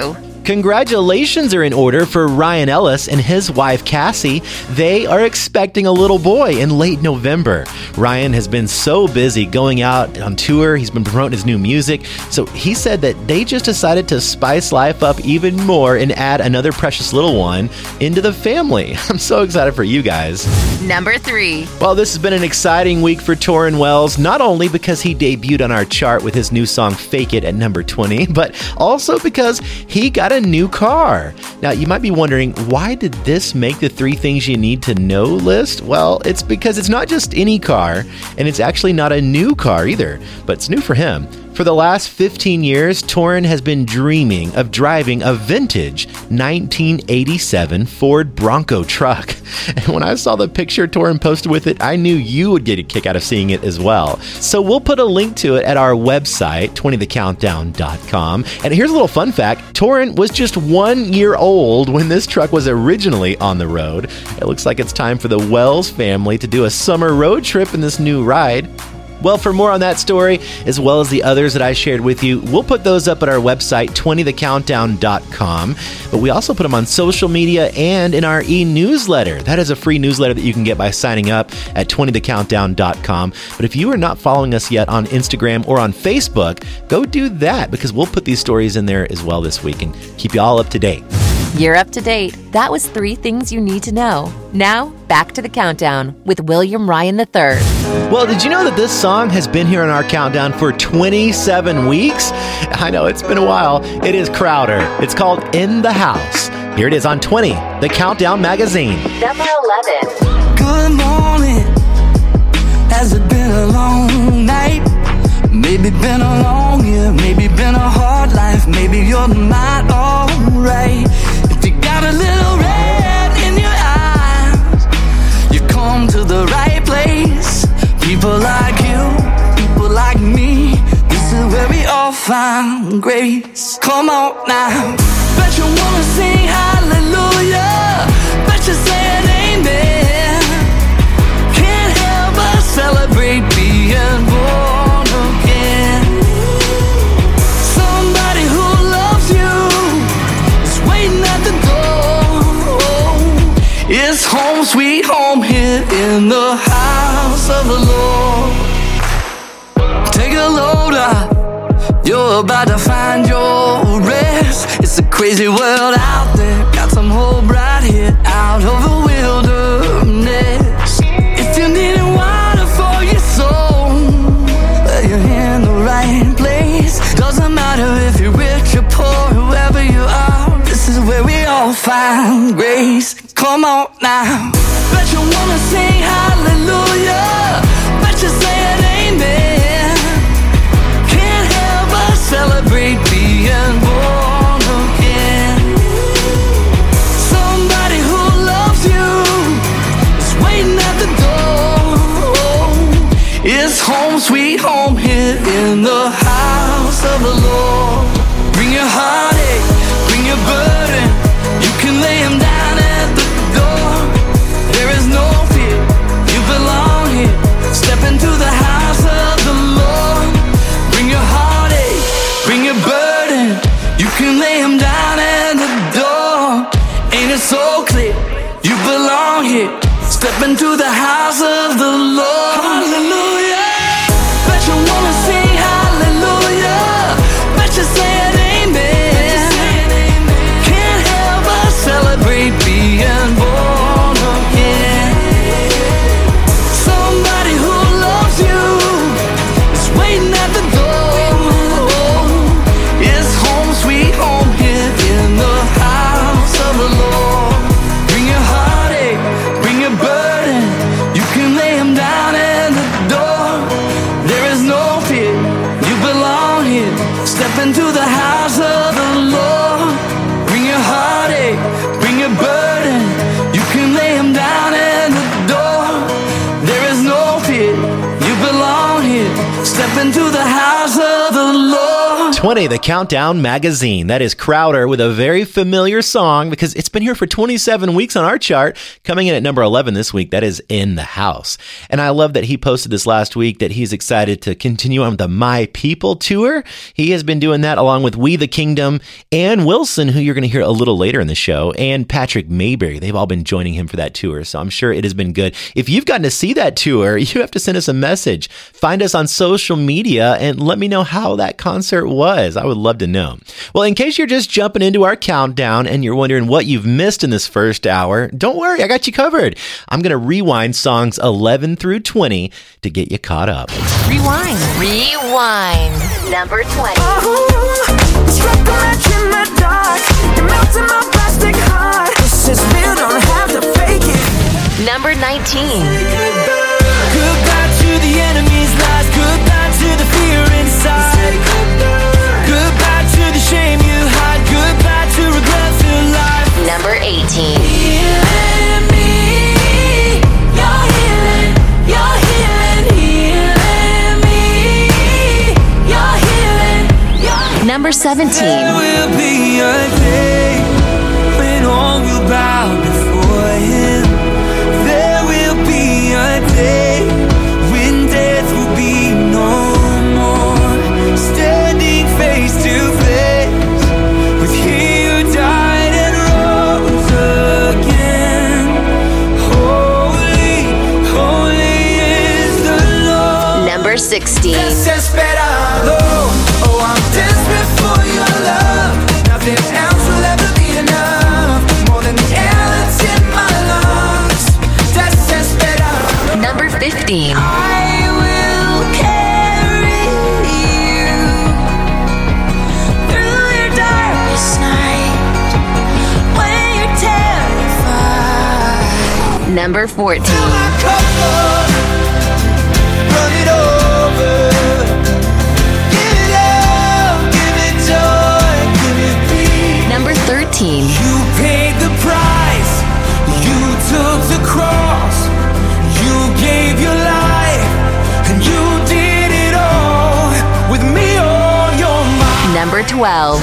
Congratulations are in order for Ryan Ellis and his wife Cassie. They are expecting a little boy in late November. Ryan has been so busy going out on tour. He's been promoting his new music. So he said that they just decided to spice life up even more and add another precious little one into the family. I'm so excited for you guys. Number three. Well, this has been an exciting week for Torrin Wells, not only because he debuted on our chart with his new song Fake It at number twenty, but also because he got a new car. Now, you might be wondering, why did this make the three things you need to know list? Well, it's because it's not just any car, and it's actually not a new car either, but it's new for him. For the last fifteen years, Torrin has been dreaming of driving a vintage nineteen eighty-seven Ford Bronco truck. And when I saw the picture Torrin posted with it, I knew you would get a kick out of seeing it as well. So we'll put a link to it at our website, twenty the countdown dot com. And here's a little fun fact. Torrin was just one year old when this truck was originally on the road. It looks like it's time for the Wells family to do a summer road trip in this new ride. Well, for more on that story, as well as the others that I shared with you, we'll put those up at our website, twenty the countdown dot com. But we also put them on social media and in our e-newsletter. That is a free newsletter that you can get by signing up at twenty the countdown dot com. But if you are not following us yet on Instagram or on Facebook, go do that, because we'll put these stories in there as well this week and keep you all up to date. You're up to date. That was three things you need to know. Now, back to the countdown with William Ryan the third. Well, did you know that this song has been here on our countdown for twenty-seven weeks? I know, it's been a while. It is Crowder. It's called In the House. Here it is on twenty, the Countdown Magazine. Number eleven. Good morning. Has it been a long night? Maybe been a long year, maybe been a hard life, maybe you're not alright. If you got a little red in your eyes, you come to the right place. People like you, people like me, this is where we all find grace. Come on now, bet you wanna sing hallelujah, bet you say an amen. Can't help but celebrate being born. It's home sweet home here in the house of the Lord. Take a load up, you're about to find your rest. It's a crazy world out there, got some hope right here out of the wilderness. If you need water for your soul, well, you're in the right place. Doesn't matter if you're rich or poor, whoever you are, this is where we all find grace. Come on now, bet you wanna sing hallelujah, bet you say an amen. Can't help but celebrate being born again. Somebody who loves you is waiting at the door. It's home sweet home here in the house of the Lord. Bring your heartache, bring your burden, you can lay them down at the door. There is no fear, you belong here. Step into the house of the Lord. Bring your heartache, bring your burden, you can lay them down at the door. Ain't it so clear, you belong here. Step into the house of the Lord. Hallelujah. Bet you wanna sing hallelujah, bet you say an amen. Can't help but celebrate being born again. Somebody who loves you is waiting at the door. It's home sweet home here in the house of the Lord. Bring your heartache, bring your burden, you can lay them down at the door. There is no fear, you belong here. Step into the house of the Lord. Bring your heartache, bring your burden, you can lay them down at the door. There is no fear, you belong here. Step into the house of the Lord. twenty, the Countdown Magazine. That is Crowder with a very familiar song because it's been here for twenty-seven weeks on our chart. Coming in at number eleven this week, that is In the House. And I love that he posted this last week that he's excited to continue on the My People tour. He has been doing that along with We the Kingdom, and Wilson, who you're going to hear a little later in the show, and Patrick Mayberry. They've all been joining him for that tour, so I'm sure it has been good. If you've gotten to see that tour, you have to send us a message. Find us on social media and let me know how that concert was. I would love to know. Well, in case you're just jumping into our countdown and you're wondering what you've missed in this first hour, don't worry, I got you covered. I'm going to rewind songs eleven through twenty to get you caught up. Rewind. Rewind. Number twenty. Number nineteen. Goodbye to the enemy's lies. Goodbye to the fear inside. Goodbye to the shame you hide. Goodbye to regrets in life. Number eighteen. Healing me. You're healing. You're healing. Healing me. You're healing. You're healing. Number seventeen. There will be a day when all will bow before him. There will be a day when death will be no more. Standing face to face with he who died and rose again. Holy, holy is the Lord. Number sixteen. Desesperado, oh, I'm desperate for your love. Nothing else will ever be enough. More than the air that's in my lungs. Desesperado. Number fifteen. I will carry you through your darkest night when you're terrified. Number fourteen. Fill my cup, Lord, run it over. Give it love, give it joy, give it peace. Number thirteen. You paid the price. You took the cross. You gave your life, and you did it all with me on your mind. Number twelve.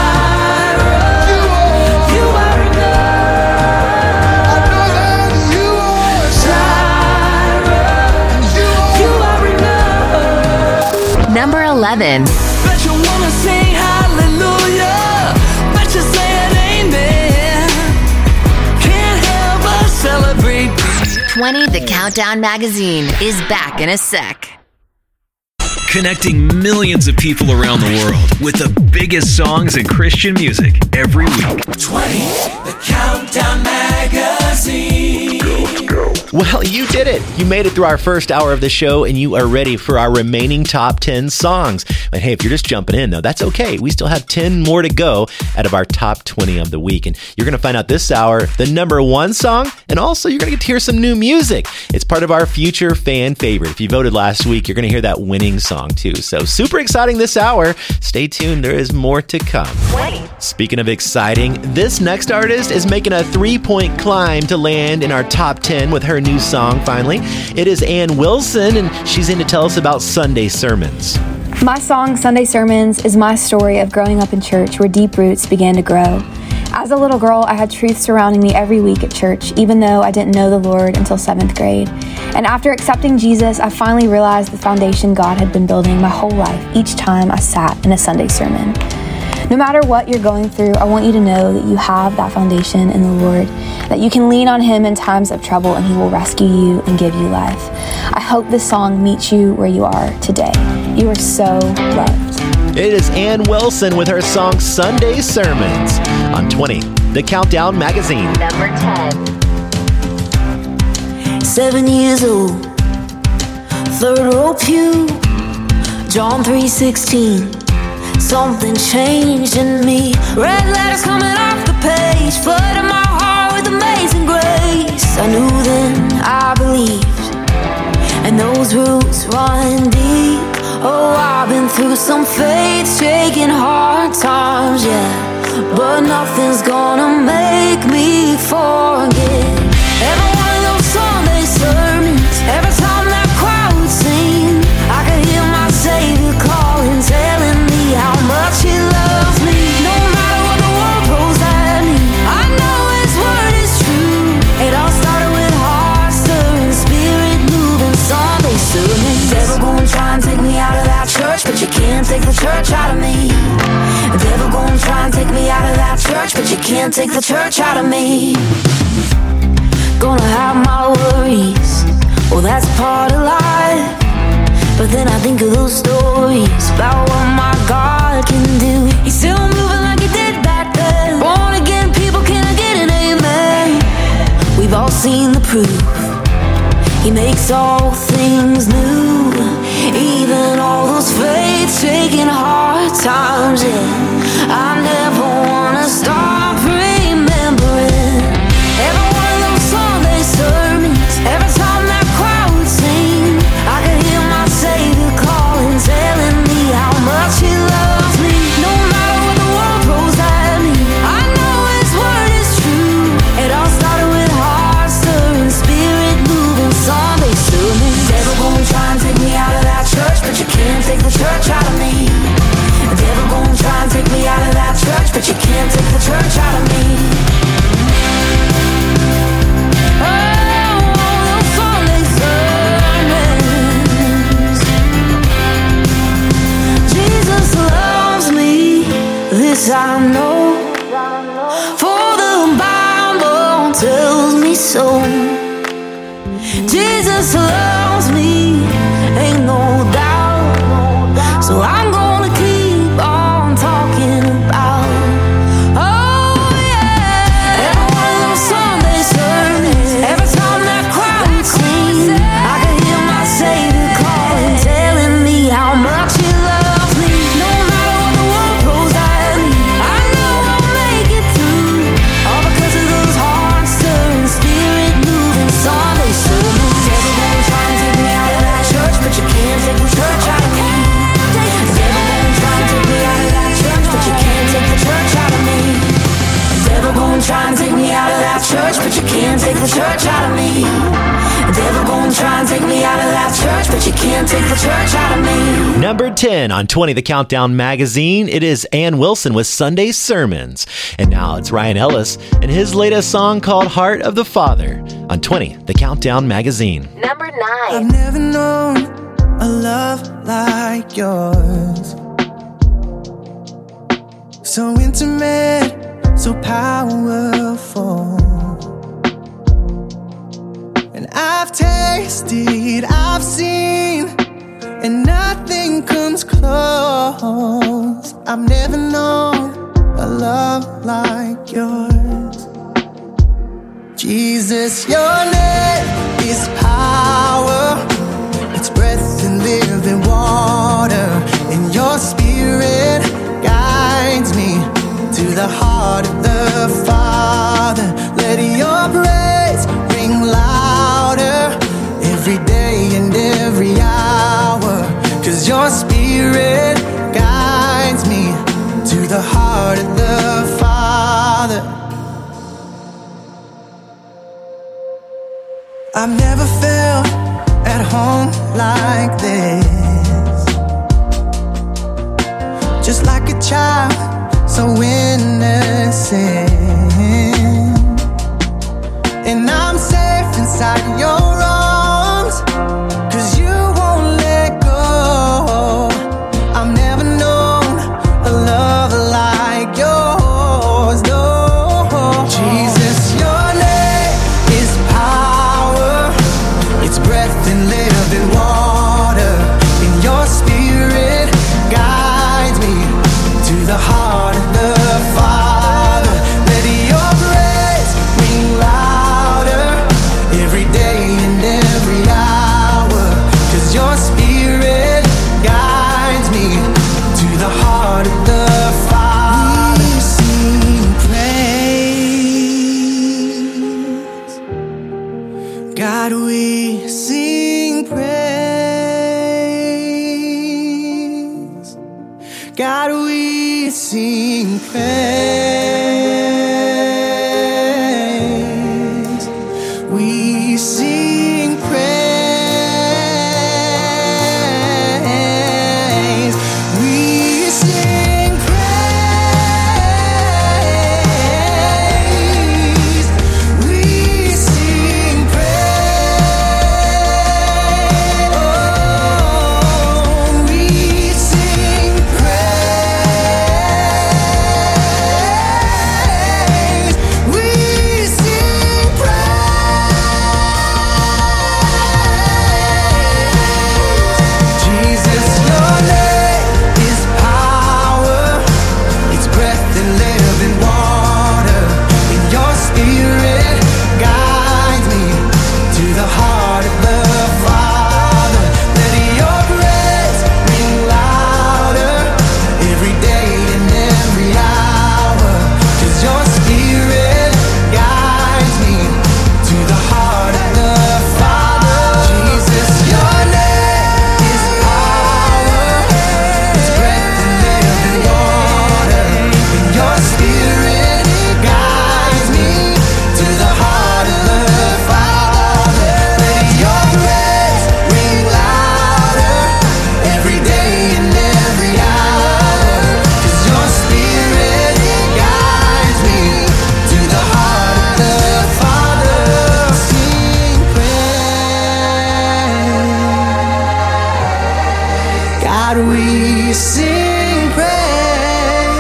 Number eleven. Bet you wanna sing hallelujah. Bet you say an amen. Can't help but celebrate. twenty, the Countdown Magazine is back in a sec. Connecting millions of people around the world with the biggest songs in Christian music every week. twenty, the Countdown Magazine. Go, go. Well, you did it. You made it through our first hour of the show, and you are ready for our remaining top ten songs. But hey, if you're just jumping in, though, that's okay. We still have ten more to go out of our top twenty of the week. And you're going to find out this hour the number one song, and also you're going to get to hear some new music. It's part of our future fan favorite. If you voted last week, you're going to hear that winning song, too. So super exciting this hour. Stay tuned. There is more to come. twenty. Speaking of exciting, this next artist is making a three-point climb to land in our top ten with her new song, finally. It is Ann Wilson, and she's in to tell us about Sunday sermons. My song, Sunday Sermons, is my story of growing up in church where deep roots began to grow. As a little girl, I had truth surrounding me every week at church, even though I didn't know the Lord until seventh grade. And after accepting Jesus, I finally realized the foundation God had been building my whole life each time I sat in a Sunday sermon. No matter what you're going through, I want you to know that you have that foundation in the Lord, that you can lean on Him in times of trouble and He will rescue you and give you life. I hope this song meets you where you are today. You are so loved. It is Ann Wilson with her song Sunday Sermons on twenty, the Countdown Magazine. Number ten. Seven years old, third row pew, John three sixteen. Something changed in me. Red letters coming off the page, flooded my heart with amazing grace. I knew then, I believed, and those roots run deep. Oh, I've been through some faith-shaking hard times, yeah, but nothing's gonna make me forget. Every one of those Sunday sermons, every time that crowd would sing, I could hear my Savior calling, telling me how much take the church out of me. The devil gonna try and take me out of that church, but you can't take the church out of me. Gonna have my worries, well that's part of life. But then I think of those stories about what my God can do. He's still moving like he did back then. Born again people, can I get an amen? We've all seen the proof. He makes all things new. Even all those faith-shaking hard times, yeah. I never wanna stop remembering every one of those Sunday sermons. Every time that crowd would sing, I could hear my Savior calling, telling me how much He loves me. No matter what the world throws at me, I know His word is true. It all started with heart-stirring, spirit-moving Sunday sermons. Devil gonna try and take me out of that church, but you can't take the church out of me. The devil gonna try and take me out of that church, but you can't take the church out of me. Oh, those Sunday sermons. Jesus loves me, this I know, for the Bible tells me so. Jesus loves me, ain't no doubt. So I'm gonna keep on talking about, oh yeah, every one of those Sunday sermons. Every time that crowd would sing, I could hear my Savior calling, telling me how much He loves me. No matter what the world throws at me, I know I'll make it through, all because of those heart-stirring, spirit-moving Sunday sermons. Devil gonna try and take me out of that church, but you can't take the church out of me. The devil gonna try and take me out of that church, but you can't take the church out of me. The devil gonna try and take me out of that church, but you can't take the church out of me. The devil gonna try and take me out of that church, but you can't take the church out of me. Number ten on twenty The Countdown Magazine, it is Ann Wilson with Sunday Sermons. And now it's Ryan Ellis and his latest song called Heart of the Father on twenty The Countdown Magazine. Number nine. I've never known a love like yours. So intimate, so powerful. And I've tasted, I've seen, and nothing comes close. I've never known a love like yours. Jesus, your name is power. It's breath and living water. And your spirit guides me to the heart of the Father. Let your praise ring louder every day and every hour. 'Cause your spirit guides me to the heart of the Father. I've never felt at home like this. Just like a child, so innocent. And I'm safe inside your arms, 'cause you won't let go. I've never known a love like yours, no. Jesus, your name is power. It's breath and living water. And your spirit guides me to the heart of the Father. Let your praise ring louder every day and every hour. 'Cause your spirit guides me to the heart of the Father. We sing praise. God, we sing praise. God, we sing praise. We sing praise. We sing praise. We sing praise. Oh, we sing praise. God, we sing praise.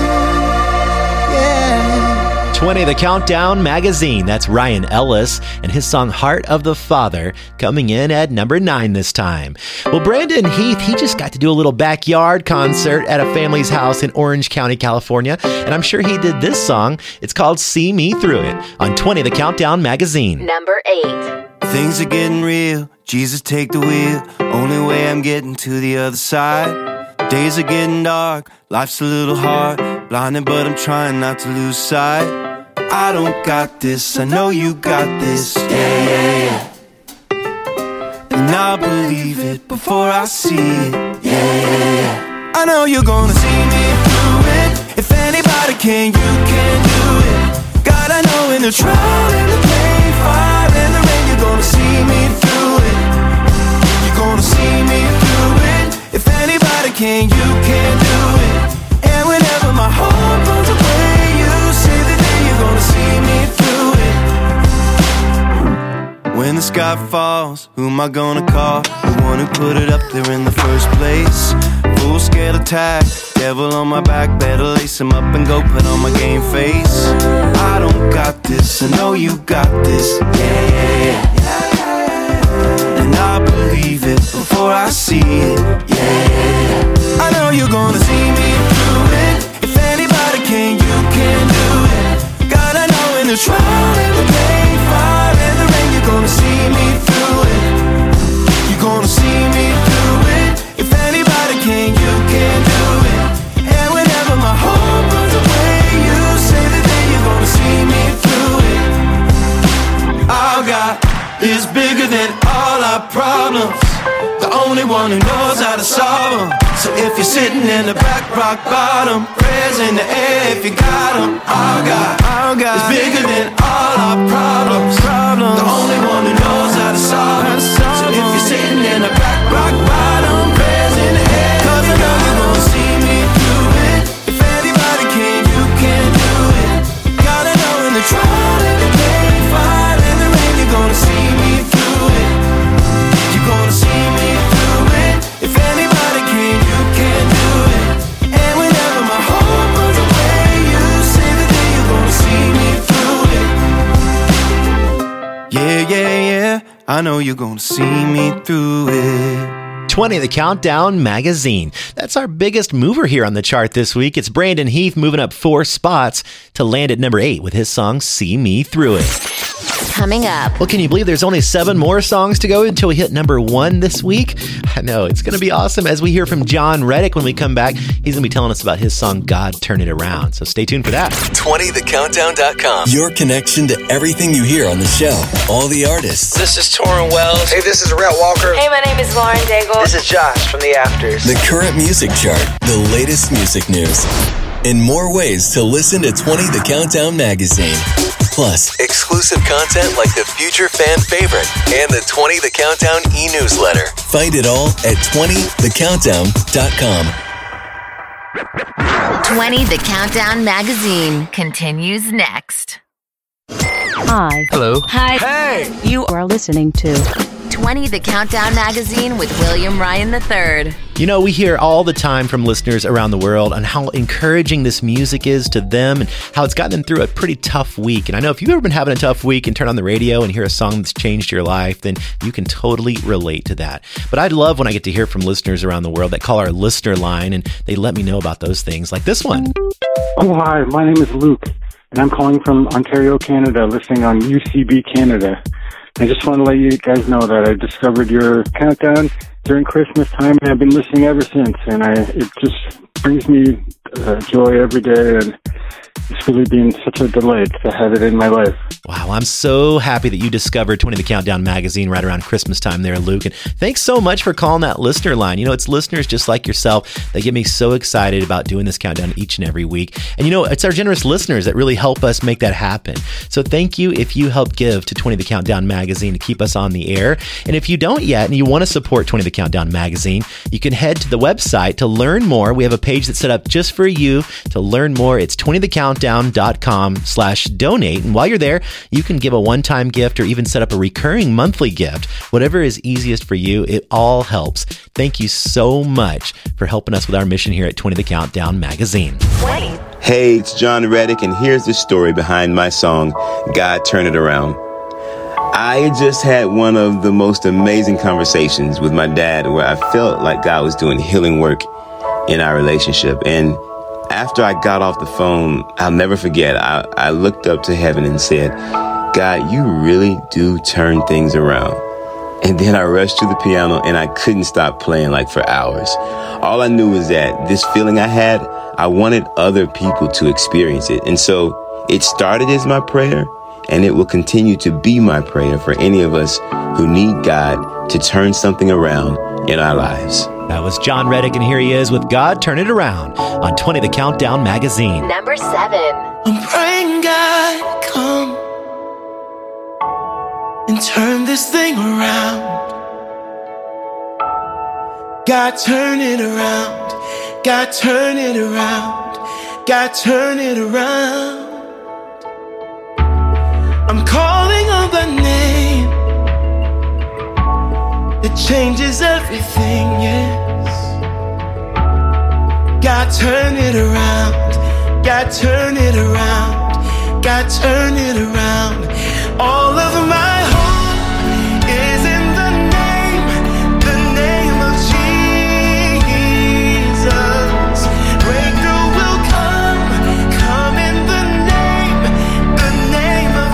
Yeah. twenty, The Countdown Magazine. That's Ryan Ellis and his song Heart of the Father coming in at number nine this time. Well, Brandon Heath, he just got to do a little backyard concert at a family's house in Orange County, California. And I'm sure he did this song. It's called See Me Through It on twenty, The Countdown Magazine. Number eight. Things are getting real. Jesus, take the wheel. Only way I'm getting to the other side. Days are getting dark. Life's a little hard. Blinded, but I'm trying not to lose sight. I don't got this. I know you got this. Yeah, yeah, yeah. And I believe it before I see it. Yeah, yeah, yeah. I know you're gonna see me through it. If anybody can, you can do it. God, I know in the trial and the pain, fire and the rain, you're gonna see me through it. You're gonna see me through it. If anybody can, you can do it. And whenever my hope runs away, you say that day you're gonna see me through it. When the sky falls, who am I gonna call? The one who put it up there in the first place. Full scale attack, devil on my back, better lace him up and go put on my game face. I don't got this, I know you got this. Yeah, yeah, yeah. And I believe it before I see it. Yeah, yeah, yeah. I know you're gonna see me through it. If anybody can, you can do it. God, I know in the trial and the pain, fire and the rain, you're gonna see me through it. You're gonna see me through it. If anybody can, you can do it. And whenever my hope runs away, you say that day you're gonna see me through it. Our God is bigger than all our problems. The only one who knows how to solve them. So if you're sitting in the back, rock bottom, prayers in the air if you got them. Our God, our God is bigger than all our problems. problems. The only one who knows how to solve them. So if you're sitting in the back, rock bottom, prayers in the air. Cause I know you're gonna see me through it. If anybody can, you can do it. Gotta know in the trial and the pain, fire and the rain, you're gonna see me through it. You're gonna see me through it. If anybody can, you can do it. And whenever my hope runs away, you say that day you're gonna see me through it. Yeah, yeah, yeah, I know you're gonna see me through it. twenty, The Countdown Magazine. That's our biggest mover here on the chart this week. It's Brandon Heath moving up four spots to land at number eight with his song See Me Through It. Coming up. Well, can you believe there's only seven more songs to go until we hit number one this week? I know, it's going to be awesome as we hear from John Reddick when we come back. He's going to be telling us about his song, God Turn It Around. So stay tuned for that. twenty the countdown dot com. Your connection to everything you hear on the show. All the artists. This is Torrin Wells. Hey, this is Rhett Walker. Hey, my name is Lauren Daigle. This is Josh from The Afters. The current music chart. The latest music news. And more ways to listen to twenty the Countdown Magazine. Plus, exclusive content like the Future Fan Favorite and the twenty the Countdown e-newsletter. Find it all at twenty the countdown dot com. twenty The Countdown Magazine continues next. Hi. Hello. Hi. Hey. You are listening to twenty The Countdown Magazine with William Ryan the third. You know, we hear all the time from listeners around the world on how encouraging this music is to them and how it's gotten them through a pretty tough week. And I know if you've ever been having a tough week and turn on the radio and hear a song that's changed your life, then you can totally relate to that. But I love when I get to hear from listeners around the world that call our listener line and they let me know about those things, like this one. Oh, hi. My name is Luke, and I'm calling from Ontario, Canada, listening on U C B Canada. I just want to let you guys know that I discovered your countdown during Christmas time, and I've been listening ever since. And I, it just brings me uh, joy every day, and it's really been such a delight to have it in my life. Wow, I'm so happy that you discovered twenty The Countdown Magazine right around Christmas time there, Luke. And thanks so much for calling that listener line. You know, it's listeners just like yourself that get me so excited about doing this countdown each and every week. And you know, it's our generous listeners that really help us make that happen. So thank you if you help give to twenty The Countdown Magazine to keep us on the air. And if you don't yet and you want to support twenty The Countdown Magazine, you can head to the website to learn more. We have a page that's set up just for you to learn more. It's twenty the countdown countdown.com slash donate. And while you're there, you can give a one-time gift or even set up a recurring monthly gift. Whatever is easiest for you, it all helps. Thank you so much for helping us with our mission here at twenty The Countdown Magazine. Hey, it's John Reddick, and here's the story behind my song, God Turn It Around. I just had one of the most amazing conversations with my dad where I felt like God was doing healing work in our relationship. And after I got off the phone, I'll never forget, I, I looked up to heaven and said, God, you really do turn things around. And then I rushed to the piano and I couldn't stop playing like for hours. All I knew was that this feeling I had, I wanted other people to experience it. And so it started as my prayer, and it will continue to be my prayer for any of us who need God to turn something around in our lives. That was John Reddick, and here he is with God Turn It Around on twenty The Countdown Magazine. Number seven. I'm praying God come and turn this thing around. God turn it around. God turn it around. God turn it around. I'm calling on the name that changes everything, yes. God turn it around. God turn it around. God turn it around. All of my hope is in the name, the name of Jesus. Breakthrough will come, come in the name, the name of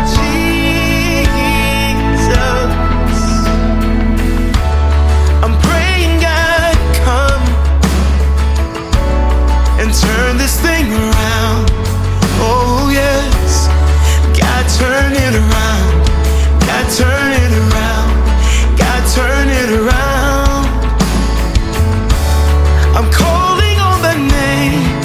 Jesus. I'm praying God come and turn this thing around. Oh yes, God turn it around. God turn it around. God turn it around. I'm calling on the name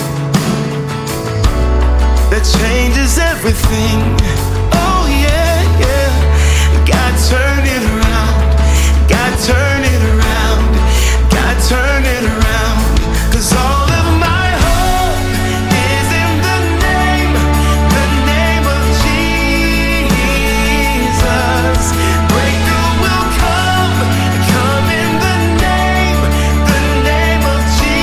that changes everything. Oh yeah, yeah. God turn it around. God turn it around. God turn it around. 'Cause all of my hope is in the name, the name of Jesus. Breakthrough will come, come in the name, the name of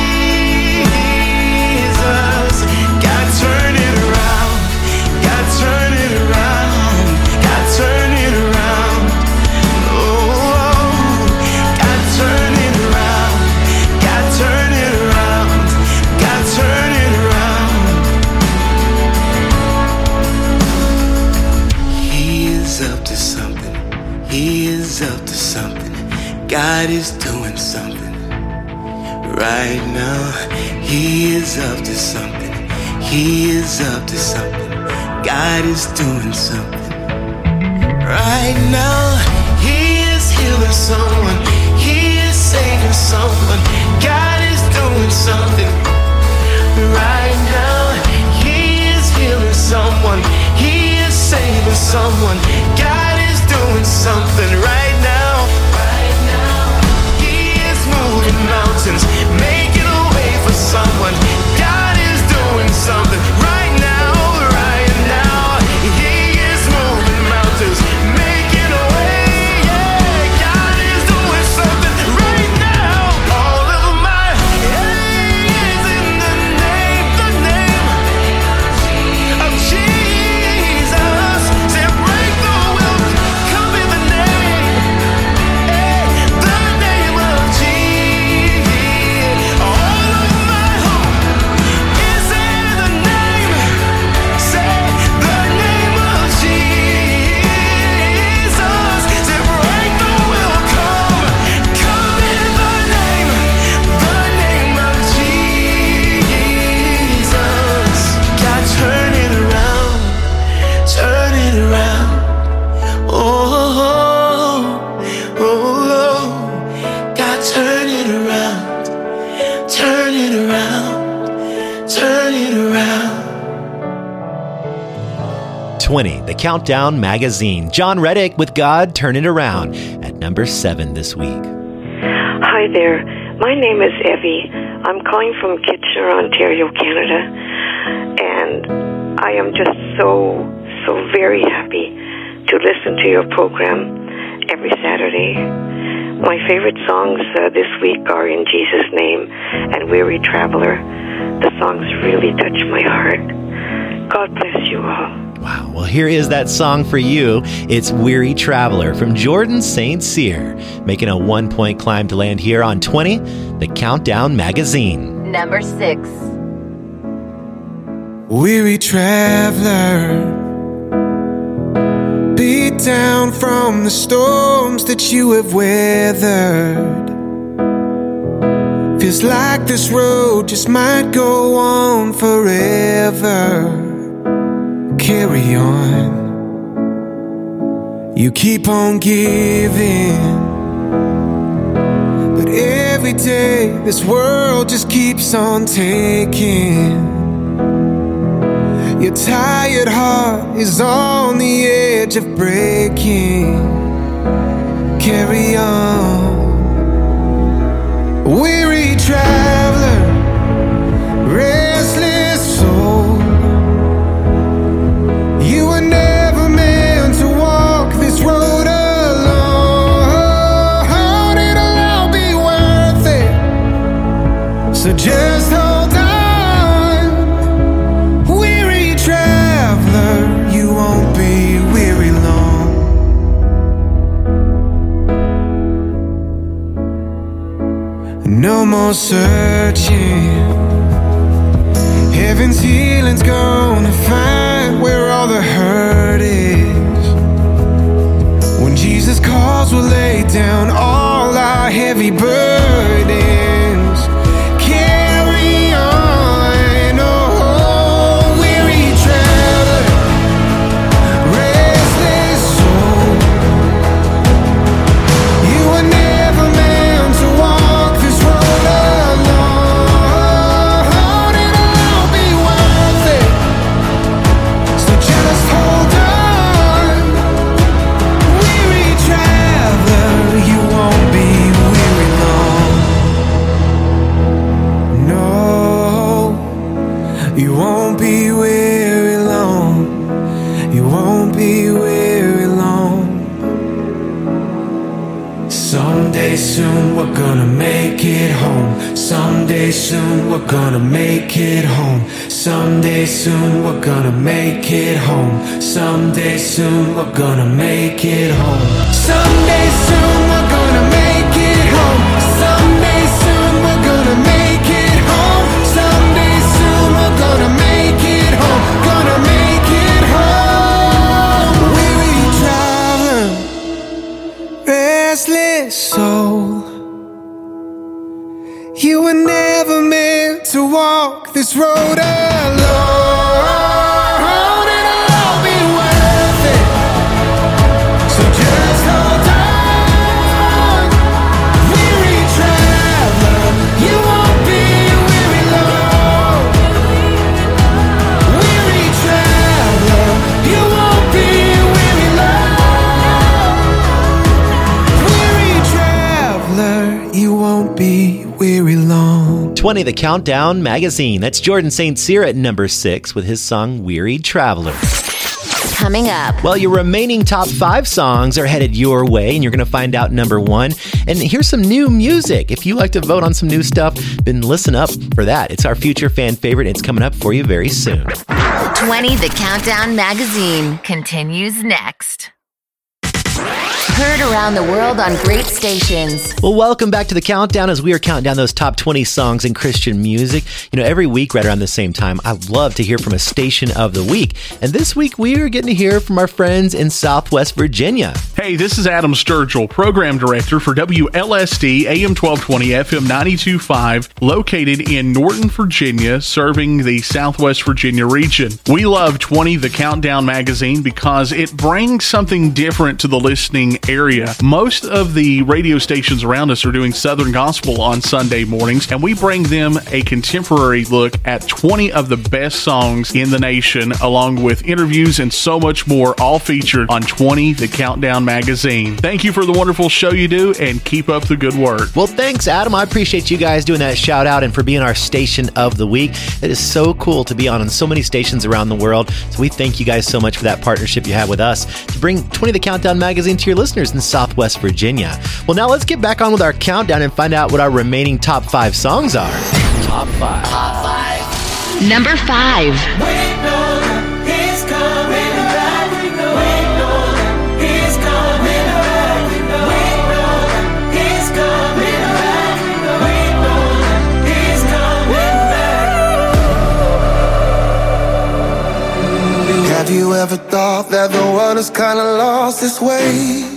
Jesus. God turn it around. God turn it around. God turn it around. Oh, God turn it around. God turn it around. God turn it around. He is up to something. He is up to something. God is doing something right now. He is up to something. He is up to something. God is doing something right now. He is healing someone. He is saving someone. God is doing something right now. He is healing someone. He is saving someone. God is doing something right now. Right now. He is moving mountains, making a way for someone. God is doing something right now. Right now. He is moving mountains, making a way. Yeah, God is doing something right now. All of my hey is in the name, the name of Jesus. Say breakthrough will come in the name, hey, the name of Jesus. All of my hope is in the name. Say the name of Jesus. Say breakthrough will come, come in the name, the name of Jesus. God turn it around, turn it around. Oh, oh, oh, God turn it around, turn it around, turn it around. twenty, The Countdown Magazine. John Reddick with God Turn It Around at number seven this week. Hi there. My name is Evie. I'm calling from Kitchener, Ontario, Canada. And I am just so, so very happy to listen to your program every Saturday. My favorite songs uh, this week are In Jesus' Name and Weary Traveler. The songs really touch my heart. God bless you all. Wow. Well, here is that song for you. It's Weary Traveler from Jordan Saint Cyr, making a one-point climb to land here on twenty, the Countdown Magazine. Number six. Weary traveler, beat down from the storms that you have weathered. Feels like this road just might go on forever. Carry on. You keep on giving, but every day this world just keeps on taking. Your tired heart is on the edge of breaking. Carry on. Weary traveler, restless soul, you were never meant to walk this road alone. It'll all be worth it, so just hold on. Weary traveler, you won't be weary long. No more searching, heaven's healing's gonna find where all the hurt is. When Jesus calls, we'll lay down all our heavy burdens. Carry on, oh, weary traveler, restless soul, you were never meant to walk this road alone. It'll all be worth it, so just hold on. Weary traveler, you won't be weary long. No, you won't be weary long. You won't be weary long. Someday soon we're gonna make it home. Someday soon we're gonna make it home. Someday soon we're gonna make it home. Someday soon we're gonna make it home. Someday soon we're gonna make it home. Someday soon we're gonna make it home. Someday soon we're gonna make it home. Gonna make it home. Weary traveler, restless soul, you were never meant to walk this road alone. It'll all be worth it, so just hold on. Weary traveler, you won't be weary long. Weary traveler, you won't be weary long. Weary traveler, you won't be weary long. twenty, the Countdown Magazine. That's Jordan Saint Cyr at number six with his song Weary Traveler. Coming up. Well, your remaining top five songs are headed your way, and you're going to find out number one. And here's some new music. If you like to vote on some new stuff, then listen up for that. It's our future fan favorite. It's coming up for you very soon. twenty, the Countdown Magazine continues next. Heard around the world on great stations. Well, welcome back to the Countdown as we are counting down those top twenty songs in Christian music. You know, every week right around the same time, I love to hear from a station of the week. And this week, we are getting to hear from our friends in Southwest Virginia. Hey, this is Adam Sturgill, Program Director for W L S D A M twelve twenty F M ninety-two point five, located in Norton, Virginia, serving the Southwest Virginia region. We love twenty, the Countdown Magazine, because it brings something different to the listening listening area. Most of the radio stations around us are doing Southern Gospel on Sunday mornings, and we bring them a contemporary look at twenty of the best songs in the nation, along with interviews and so much more, all featured on twenty The Countdown magazine. Thank you for the wonderful show you do, and keep up the good work. Well, thanks, Adam. I appreciate you guys doing that shout out and for being our station of the week. It is so cool to be on in so many stations around the world. So we thank you guys so much for that partnership you have with us to bring twenty The Countdown magazine to your listeners in Southwest Virginia. Well, now let's get back on with our countdown and find out what our remaining top five songs are. Top five. Top five. Number five. Have you ever thought that the world is kinda lost this way?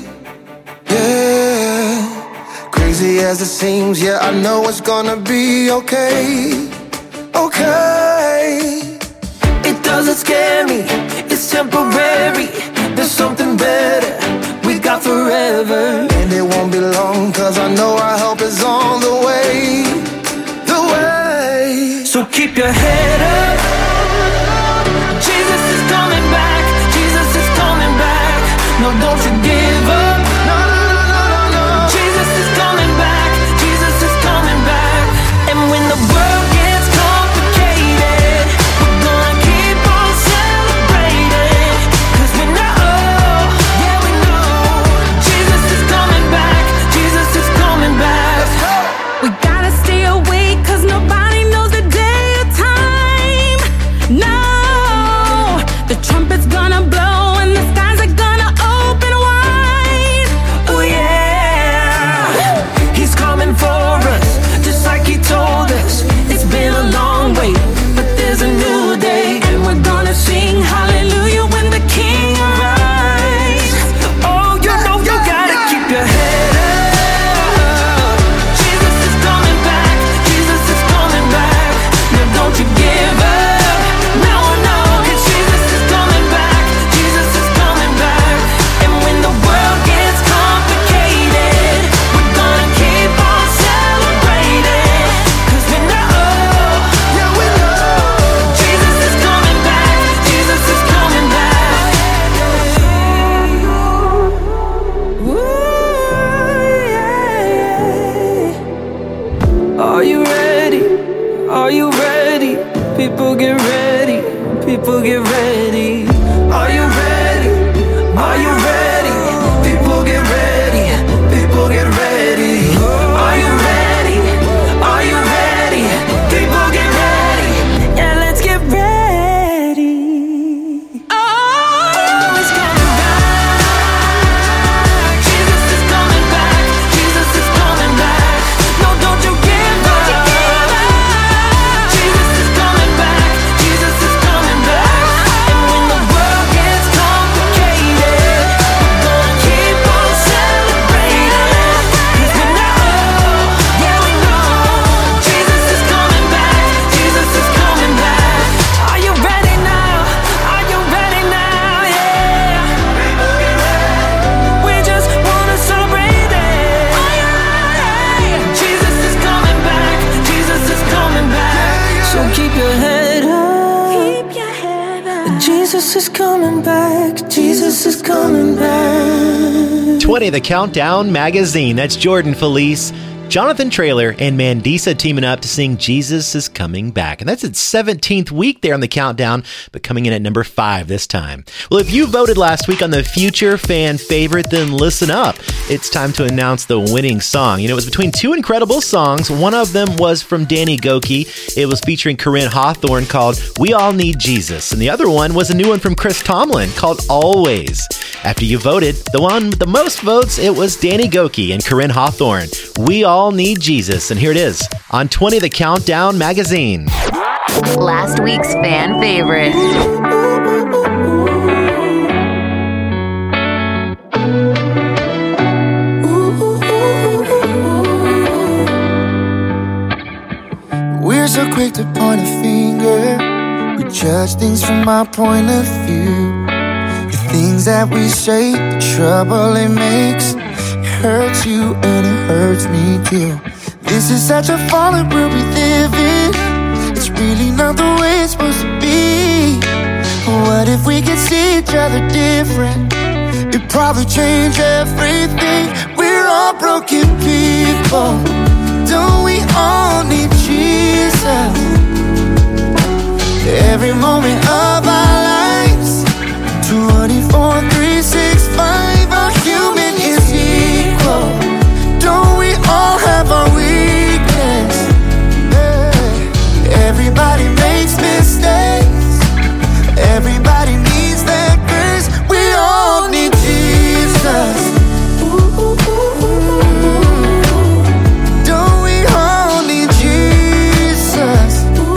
Yeah, crazy as it seems, yeah, I know it's gonna be okay. Okay, it doesn't scare me, it's temporary. There's something better we got forever, and it won't be long, cause I know our help is on the way. The way. So keep your head up, Jesus is coming back, Jesus is coming back. No, don't you give up. No, no, no, no, no, no. Jesus is coming back, Jesus is coming back. And when the world gets complicated, we're gonna keep on celebrating. Cause we know, yeah we know, Jesus is coming back, Jesus is coming back. We gotta stay awake cause nobody knows the day or time. No, the trumpet's gonna blow and the skies are gonna open wide. Oh yeah, he's coming for us, just like he told us. It's been a long wait, but there's a new day, and we're gonna sing hallelujah when the King arrives. Oh, you know you gotta keep your head up. Jesus is coming back, Jesus is coming back. No, don't you give up. No, no, cause Jesus is coming back, Jesus is coming back. And when the world gets complicated, we're gonna keep on celebrating. Cause we know, yeah we know, Jesus is coming back, Jesus is coming back. Ooh, yeah. Are you ready? Are you ready? People get ready, people get ready. Are you ready? Are you ready? People get ready, people get ready. Are you ready? Are you ready? People get ready. Yeah, let's get ready. Oh, he's coming back. Jesus is coming back, Jesus is coming back. No, don't you give up. Jesus is coming back, Jesus is coming back. And when the world gets complicated, we're gonna keep on celebrating. Cause we know, yeah we know, Jesus is coming back, Jesus is coming back. Are you ready now? Are you ready now? Yeah. We just wanna celebrate it. Jesus is coming back, Jesus is coming back. So keep your head up. Keep your head up. Jesus is coming back, Jesus is coming back. twenty The Countdown magazine. That's Jordan Felice, Jonathan Traylor, and Mandisa teaming up to sing Jesus is Coming Back. And that's its seventeenth week there on the countdown, but coming in at number five this time. Well, if you voted last week on the Future Fan Favorite, then listen up. It's time to announce the winning song. You know, it was between two incredible songs. One of them was from Danny Gokey. It was featuring Corinne Hawthorne called We All Need Jesus. And the other one was a new one from Chris Tomlin called Always. After you voted, the one with the most votes, it was Danny Gokey and Corinne Hawthorne. We All Need Jesus. And here it is on twenty The Countdown magazine. Last week's fan favorite. We're so quick to point a finger. We judge things from our point of view. You things that we say, the trouble it makes. It hurts you and it hurts me too. This is such a fallen world we live in. It's really not the way it's supposed to be. What if we could see each other different? It'd probably change everything. We're all broken people. Don't we all need Jesus? Every moment of our lives, twenty-four, three, six, five, our human is equal. Don't we all have our weakness? Yeah. Everybody makes mistakes. Everybody needs that grace. We all need Jesus. Don't we all need Jesus?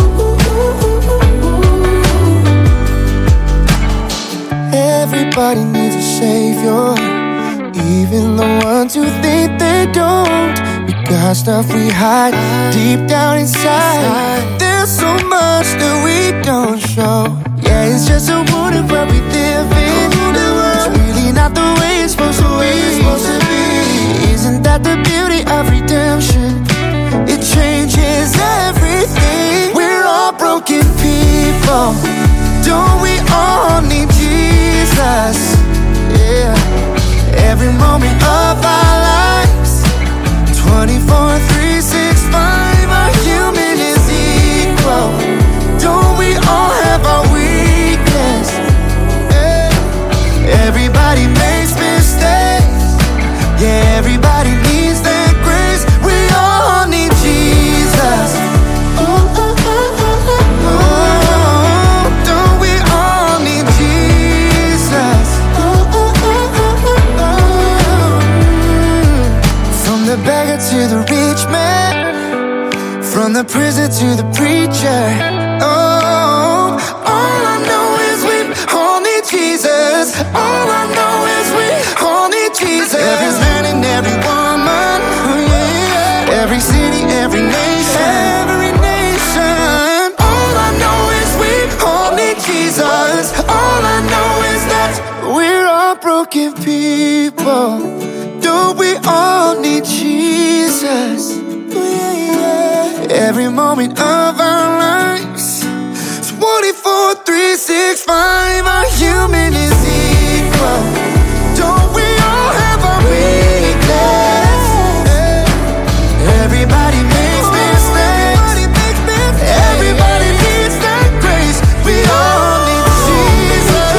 Everybody needs a savior, even the ones who think they don't. We got stuff we hide deep down inside. There's so much that we don't show. Yeah, it's just a wounded world we live in. It's really not the way it's supposed to be. Isn't that the beauty of redemption? It changes everything. We're all broken people. Don't we all need Jesus? Yeah. Every moment of our lives, twenty-four, three, six, five, our human is equal. Don't we all have our weakness? Yeah. Everybody makes mistakes. Yeah, everybody needs that grace. We all need Jesus. Oh, oh, oh, oh, oh. Don't we all need Jesus? Oh, oh, oh, oh, oh. From the beggar to the rich man, from the prison to the preacher. Oh, all I know is we all need Jesus. All I know is we all need Jesus. Every man and every woman, oh yeah. Every city, every nation, every nation. All I know is we all need Jesus. All I know is that we're all broken people. Don't we all need Jesus? Every moment of our lives, twenty-four, three, six, five, our human is equal. Don't we all have our weakness? Everybody makes mistakes. Everybody needs that grace. We all need Jesus.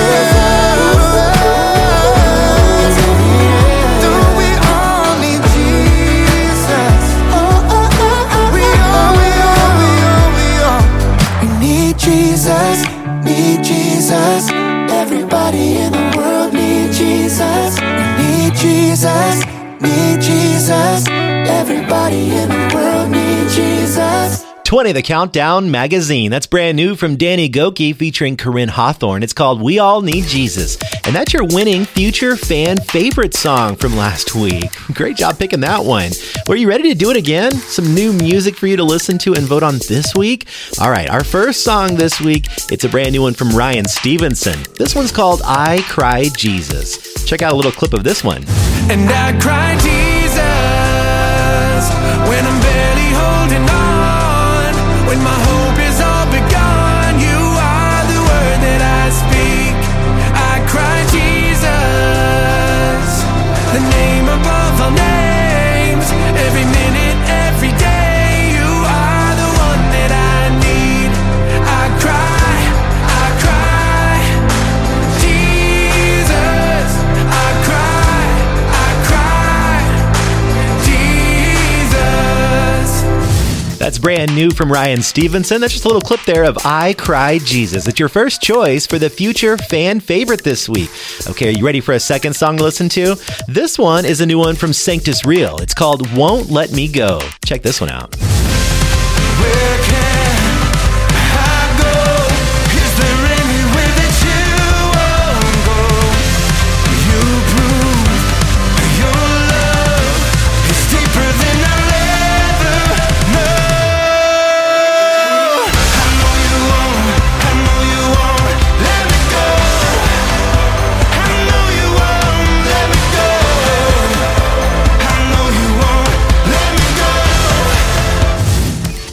Don't we all need Jesus? We all, we all, we all, we all. We need Jesus, need Jesus. Everybody in the world need Jesus. We need Jesus, need Jesus. Everybody in the world need Jesus. twenty, The Countdown Magazine. That's brand new from Danny Gokey featuring Corinne Hawthorne. It's called We All Need Jesus. And that's your winning future fan favorite song from last week. Great job picking that one. Were you ready to do it again? Some new music for you to listen to and vote on this week? All right, our first song this week, it's a brand new one from Ryan Stevenson. This one's called I Cry Jesus. Check out a little clip of this one. And I cry Jesus when I'm barely holding on, when my hope is all but gone. You are the word that I speak. I cry Jesus, the name above all names. Every minute, every day, you are the one that I need. I cry, I cry Jesus. I cry, I cry Jesus. That's brand new from Ryan Stevenson. That's just a little clip there of I Cry Jesus. It's your first choice for the future fan favorite this week. Okay, are you ready for a second song to listen to? This one is a new one from Sanctus Real. It's called Won't Let Me Go. Check this one out. Where can I go? Is there anywhere that you won't go? You prove your love is deeper than I'll ever know. I know you won't, I know you won't let me go. I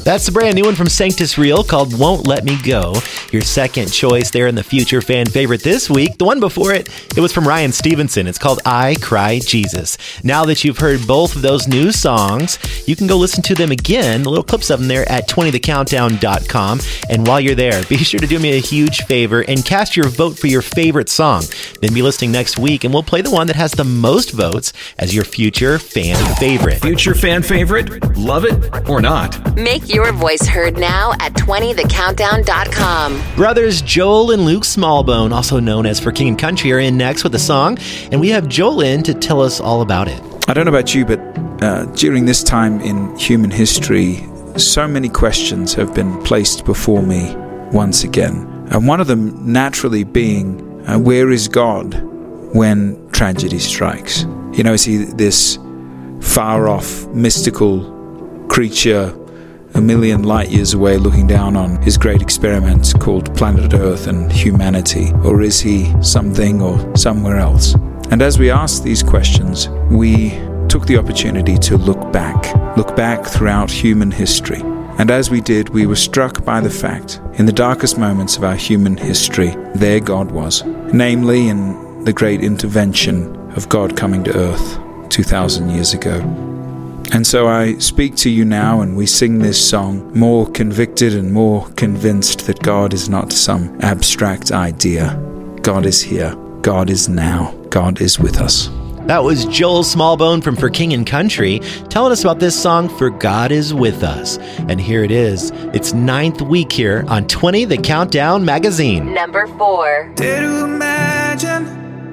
That's the brand new one from Sanctus Real called Won't Let Me Go. Your second choice there in the Future Fan Favorite this week. The one before it, it was from Ryan Stevenson. It's called I Cry Jesus. Now that you've heard both of those new songs, you can go listen to them again, the little clips of them there at twenty the countdown dot com. And while you're there, be sure to do me a huge favor and cast your vote for your favorite song. Then be listening next week and we'll play the one that has the most votes as your Future Fan Favorite. Future Fan Favorite? Love it or not? Make your voice heard now at twenty the countdown dot com. Brothers Joel and Luke Smallbone, also known as For King and Country, are in next with a song, and we have Joel in to tell us all about it. I don't know about you, but uh, during this time in human history, so many questions have been placed before me once again. And one of them naturally being, uh, where is God when tragedy strikes? You know, is he this far-off, mystical creature a million light years away looking down on his great experiment called planet Earth and humanity? Or is he something or somewhere else? And as we asked these questions, we took the opportunity to look back, look back throughout human history. And as we did, we were struck by the fact, in the darkest moments of our human history, there God was, namely in the great intervention of God coming to earth two thousand years ago. And so I speak to you now and we sing this song more convicted and more convinced that God is not some abstract idea. God is here. God is now. God is with us. That was Joel Smallbone from For King and Country telling us about this song, For God Is With Us. And here it is. It's ninth week here on twenty the Countdown Magazine. Number four. Dare to imagine,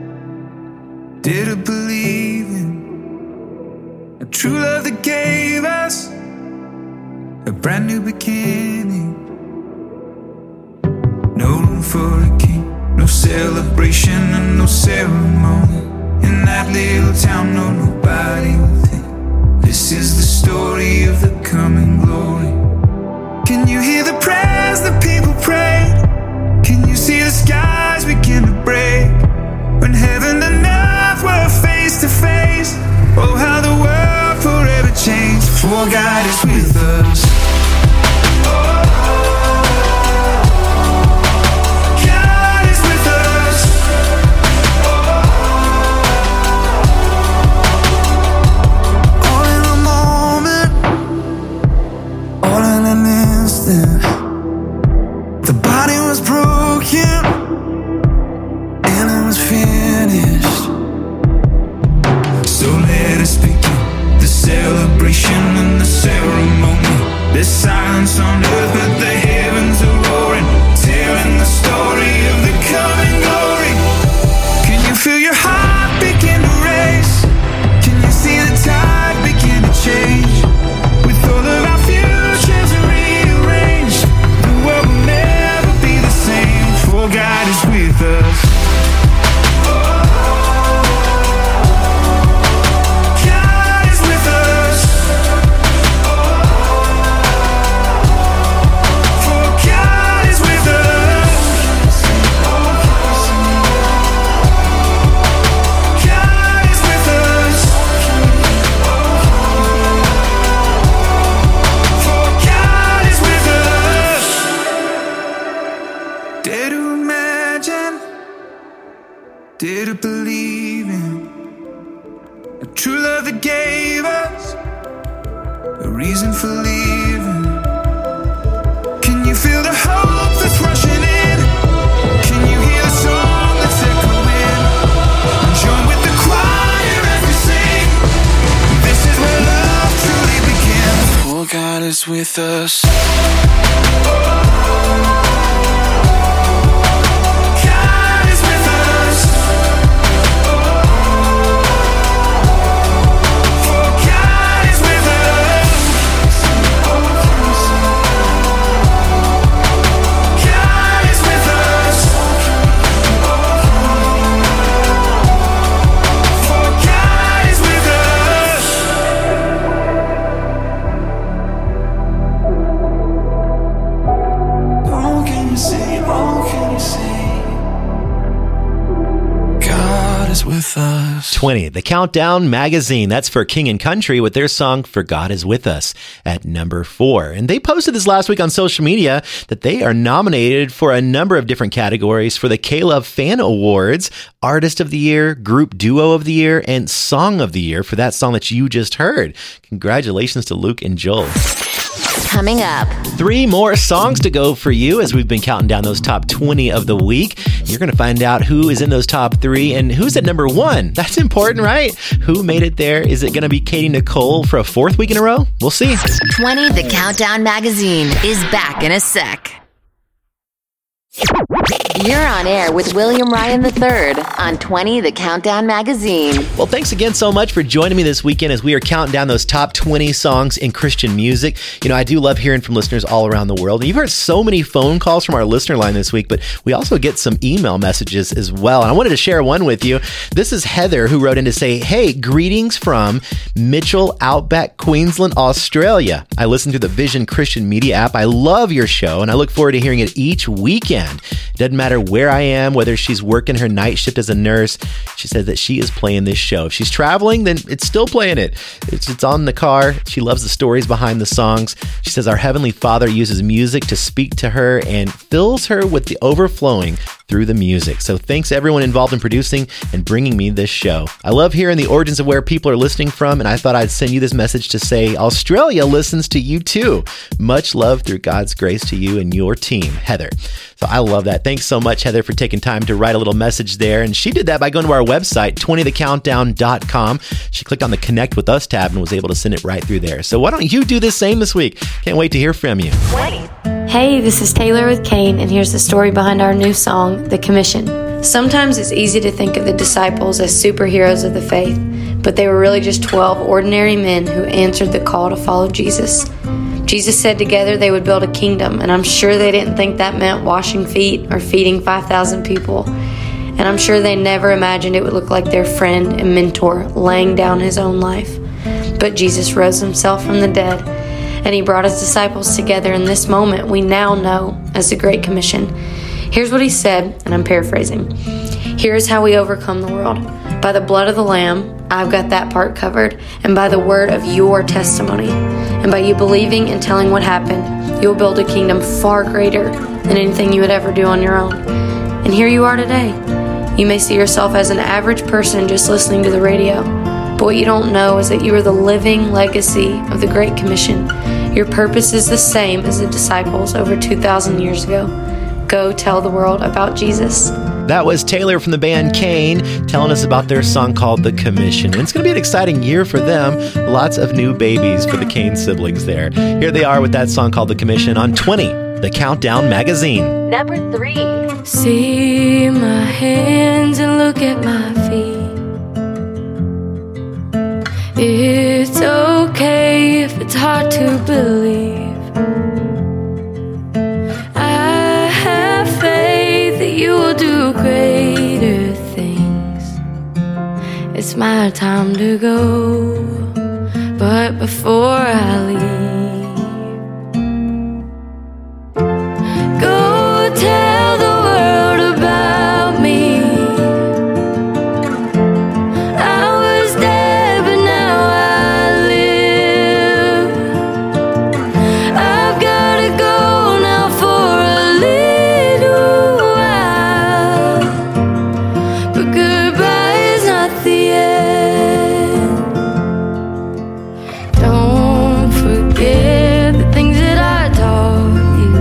dare to believe in a true love that gave us a brand new beginning. No room for a king, no celebration and no ceremony. In that little town, no nobody within. This is the story of the coming glory. Can you hear the prayers that people pray? Can you see the skies begin to break? When heaven and earth were face to face, oh how the world forever changed. For God is with us. Oh, God is with us. All in a moment, all in an instant, the body was broken and it was finished. So let us begin the celebration and the ceremony. There's silence on earth, but the heavens are roaring, telling the story of the coming glory. Can you feel your heart begin to race? Can you see the tide begin to change? With all of our futures rearranged, the world will never be the same. For God is with us. Dare to believe in a true love that gave us a reason for living. Can you feel the hope that's rushing in? Can you hear the song that's echoing? Join with the choir as we sing. This is where love truly begins. For God is with us. with us. twenty, The Countdown Magazine. That's for King and Country with their song For God Is With Us at number four. And they posted this last week on social media that they are nominated for a number of different categories for the K-Love Fan Awards, Artist of the Year, Group Duo of the Year, and Song of the Year for that song that you just heard. Congratulations to Luke and Joel. Coming up, three more songs to go for you as we've been counting down those top twenty of the week. You're going to find out who is in those top three and who's at number one. That's important, right? Who made it there? Is it going to be Katie Nicole for a fourth week in a row? We'll see. twenty The Countdown Magazine is back in a sec. You're on air with William Ryan the third on twenty The Countdown Magazine. Well, thanks again so much for joining me this weekend as we are counting down those top twenty songs in Christian music. You know, I do love hearing from listeners all around the world. And you've heard so many phone calls from our listener line this week, but we also get some email messages as well. And I wanted to share one with you. This is Heather who wrote in to say, hey, greetings from Mitchell, Outback, Queensland, Australia. I listen to the Vision Christian Media app. I love your show and I look forward to hearing it each weekend. It doesn't matter where I am, whether she's working her night shift as a nurse. She says that she is playing this show. If she's traveling, then it's still playing it. It's, it's on the car. She loves the stories behind the songs. She says our Heavenly Father uses music to speak to her and fills her with the overflowing through the music. So thanks everyone involved in producing and bringing me this show. I love hearing the origins of where people are listening from, and I thought I'd send you this message to say Australia listens to you too. Much love through God's grace to you and your team, Heather. So I love that. Thanks so much, Heather, for taking time to write a little message there. And she did that by going to our website, twenty the countdown dot com. She clicked on the Connect with Us tab and was able to send it right through there. So why don't you do the same this week? Can't wait to hear from you. Hey, this is Taylor with Kane, and here's the story behind our new song, The Commission. Sometimes it's easy to think of the disciples as superheroes of the faith, but they were really just twelve ordinary men who answered the call to follow Jesus. Jesus said together they would build a kingdom, and I'm sure they didn't think that meant washing feet or feeding five thousand people. And I'm sure they never imagined it would look like their friend and mentor laying down his own life. But Jesus rose himself from the dead, and he brought his disciples together in this moment we now know as the Great Commission. Here's what he said, and I'm paraphrasing. Here's how we overcome the world. By the blood of the Lamb, I've got that part covered, and by the word of your testimony. And by you believing and telling what happened, you'll build a kingdom far greater than anything you would ever do on your own. And here you are today. You may see yourself as an average person just listening to the radio. But what you don't know is that you are the living legacy of the Great Commission. Your purpose is the same as the disciples over two thousand years ago. Go tell the world about Jesus. That was Taylor from the band Kane telling us about their song called The Commission. And it's going to be an exciting year for them. Lots of new babies for the Kane siblings there. Here they are with that song called The Commission on twenty, The Countdown Magazine. Number three. See my hands and look at my feet. It's okay if it's hard to believe. I have faith that you will do greater things. It's my time to go, but before I leave, go tell the world about me. I was dead, but now I live. I've gotta go now for a little while, but goodbye is not the end. Don't forget the things that I taught you.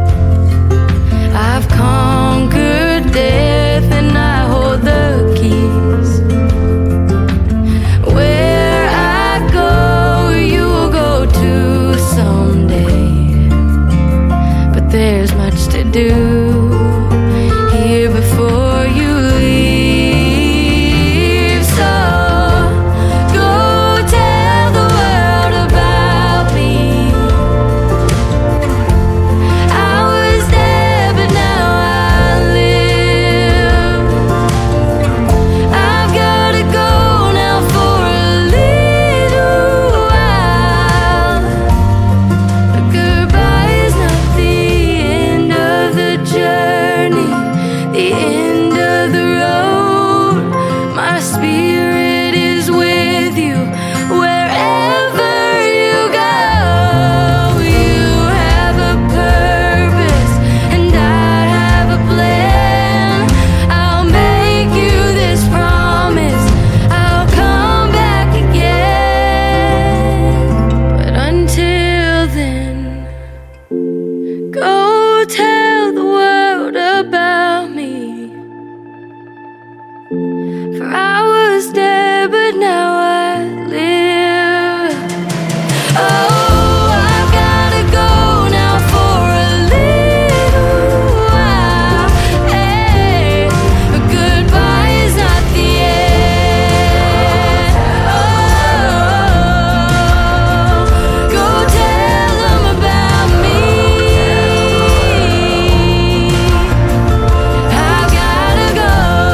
I've conquered death and I hold the keys. Where I go, you will go to someday. But there's much to do here before you leave. So go tell the world about me. I was dead, but now I live. I've gotta go now for a little while, but goodbye is not the end of the journey. Go tell the world about me. For I was dead, but now I live. Oh, I've gotta go now for a little while. Hey, but goodbye is not the end. Oh, go tell them about me. I've gotta go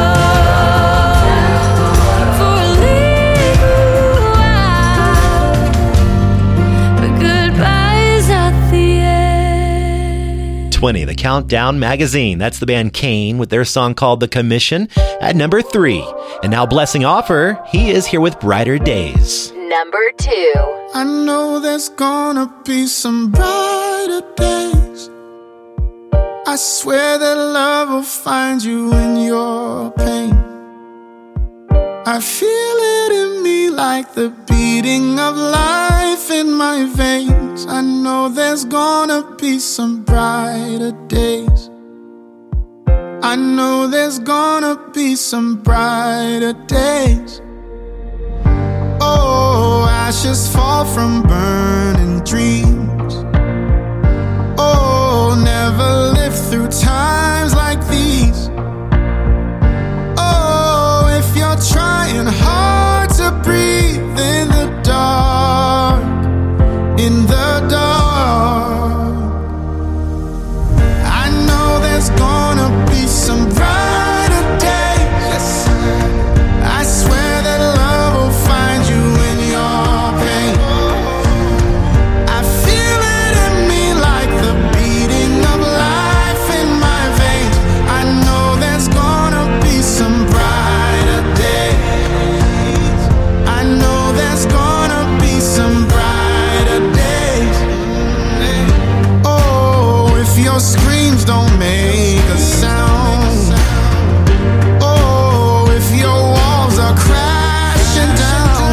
for a little while, but goodbye is not the end. twenty, the Countdown Magazine. That's the band Cain with their song called The Commission at number three. And now Blessing Offer, he is here with Brighter Days. Number two. I know there's gonna be some brighter days. I swear that love will find you in your pain. I feel it in me like the beating of life in my veins. I know there's gonna be some brighter days. I know there's gonna be some brighter days. Oh, ashes fall from burning dreams. Oh, never lived through times like these. Oh, if you're trying hard to breathe in the dark, in the dark, I know there's gonna be some brighter days. I swear that love will find you in your pain. I feel it in me like the beating of life in my veins. I know there's gonna be some brighter days. I know there's gonna be some brighter days. Oh, if your screams don't make a sound. Oh, if your walls are crashing down.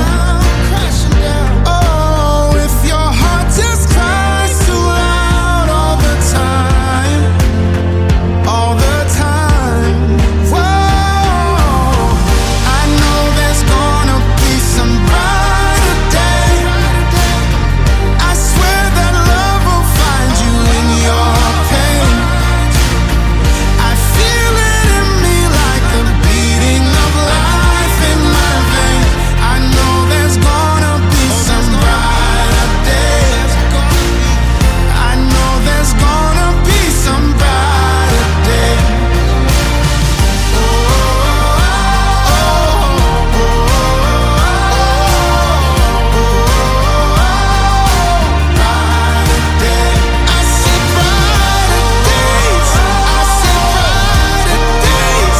Oh, if your heart just cries too loud all the time, all the time. Whoa, I know there's gonna be some brighter day. I swear that love will find you in your pain. I feel it in me like the beating of life in my veins. I know there's gonna be some brighter days. I know there's gonna be some brighter days. I see brighter days. I see brighter days.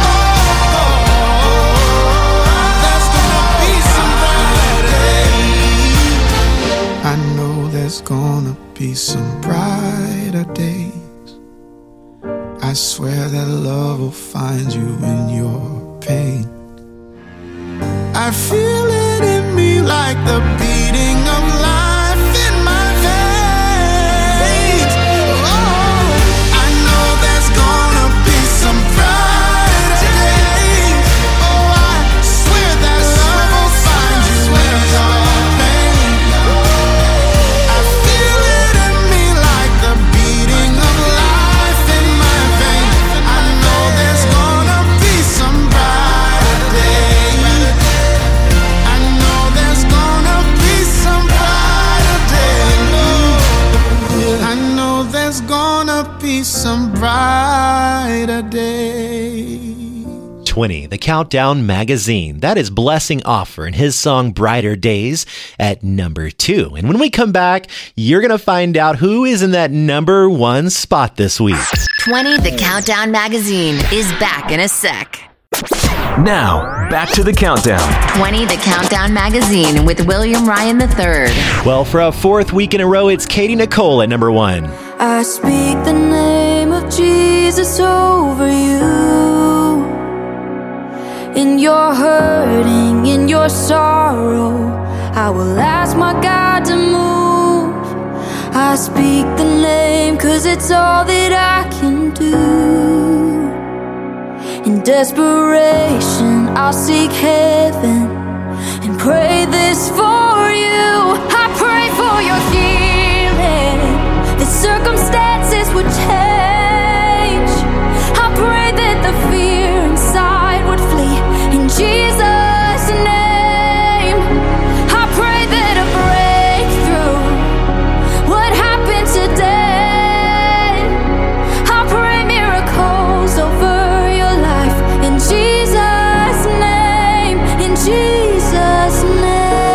There's gonna be some brighter days. I know there's gonna be some brighter days. I swear that love will find you in your pain. I feel it in me like the beating of life in my veins. Oh, I know there's gonna be some brighter days. Oh, I swear that love will find you in your pain. I feel it in me like the beating of life in my veins. I know there's gonna be some brighter days. I know there's gonna be some brighter days. I know there's gonna be some brighter days. twenty, the Countdown Magazine. That is Blessing Offer and his song Brighter Days at number two. And when we come back, you're going to find out who is in that number one spot this week. twenty, the Countdown Magazine is back in a sec. Now, back to the countdown. twenty, the Countdown Magazine with William Ryan the third. Well, for a fourth week in a row, it's Katie Nicole at number one. I speak the name of Jesus over you. In your hurting, in your sorrow, I will ask my God to move. I speak the name 'cause 'cause it's all that I can do. In desperation, I'll seek heaven and pray this for you. I pray for your healing, that circumstances would change. I pray that the fear inside would flee in Jesus' name. I pray that a breakthrough would happen today. I pray miracles over your life in Jesus' name, in Jesus' name.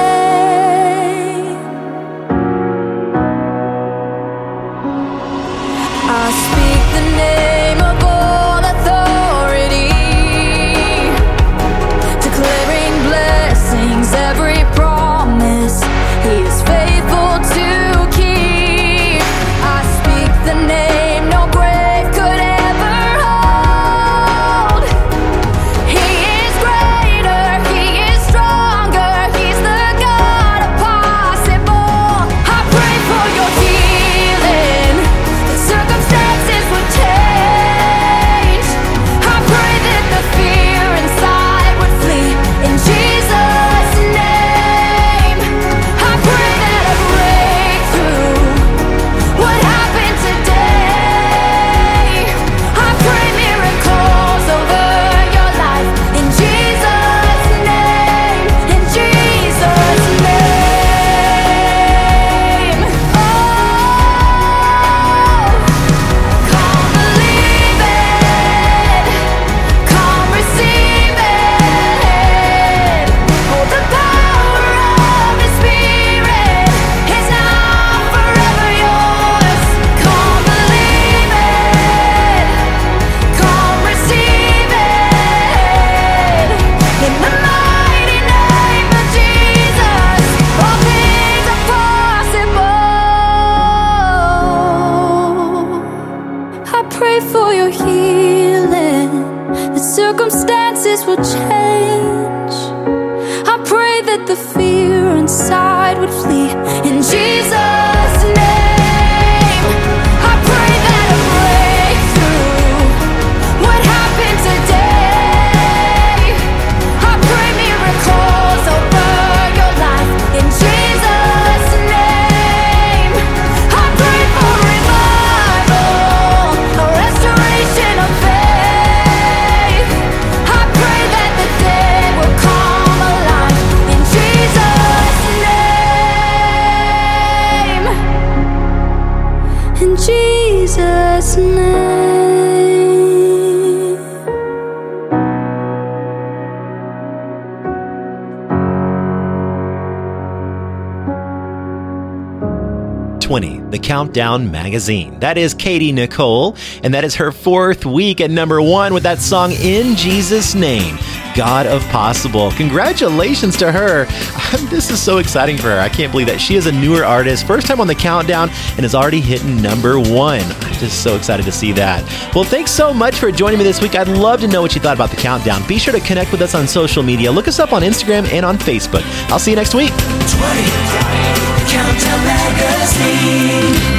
I speak the name of all authority, declaring blessings, every promise He is faithful to keep. I speak the name no grave could ever hold. He is greater, He is stronger, He's the God of possible. I pray for your healing, that circumstances would change. I pray that the fear inside would flee in Jesus' name. I pray that a breakthrough would happen today. I pray miracles over your life in Jesus' name, in Jesus' name. Oh, come believe it, come receive it. Oh, the power of His Spirit is now forever yours. Come believe it, come receive it. In the mighty name of Jesus, all things are possible. I pray for your healing, that circumstances will change. I pray that the fear inside would flee in Jesus' name. I pray that a breakthrough would happen today. I pray miracles over your life in Jesus' name. I pray for revival, a restoration of faith. I pray that the dead will come alive in Jesus' name. In Jesus' name. twenty, the Countdown Magazine. That is Katie Nicole, and that is her fourth week at number one with that song In Jesus' Name, God of Possible. Congratulations to her. This is so exciting for her. I can't believe that she is a newer artist, first time on the Countdown, and is already hitting number one. I'm just so excited to see that. Well, thanks so much for joining me this week. I'd love to know what you thought about the Countdown. Be sure to connect with us on social media. Look us up on Instagram and on Facebook. I'll see you next week. twenty, the Countdown Magazine.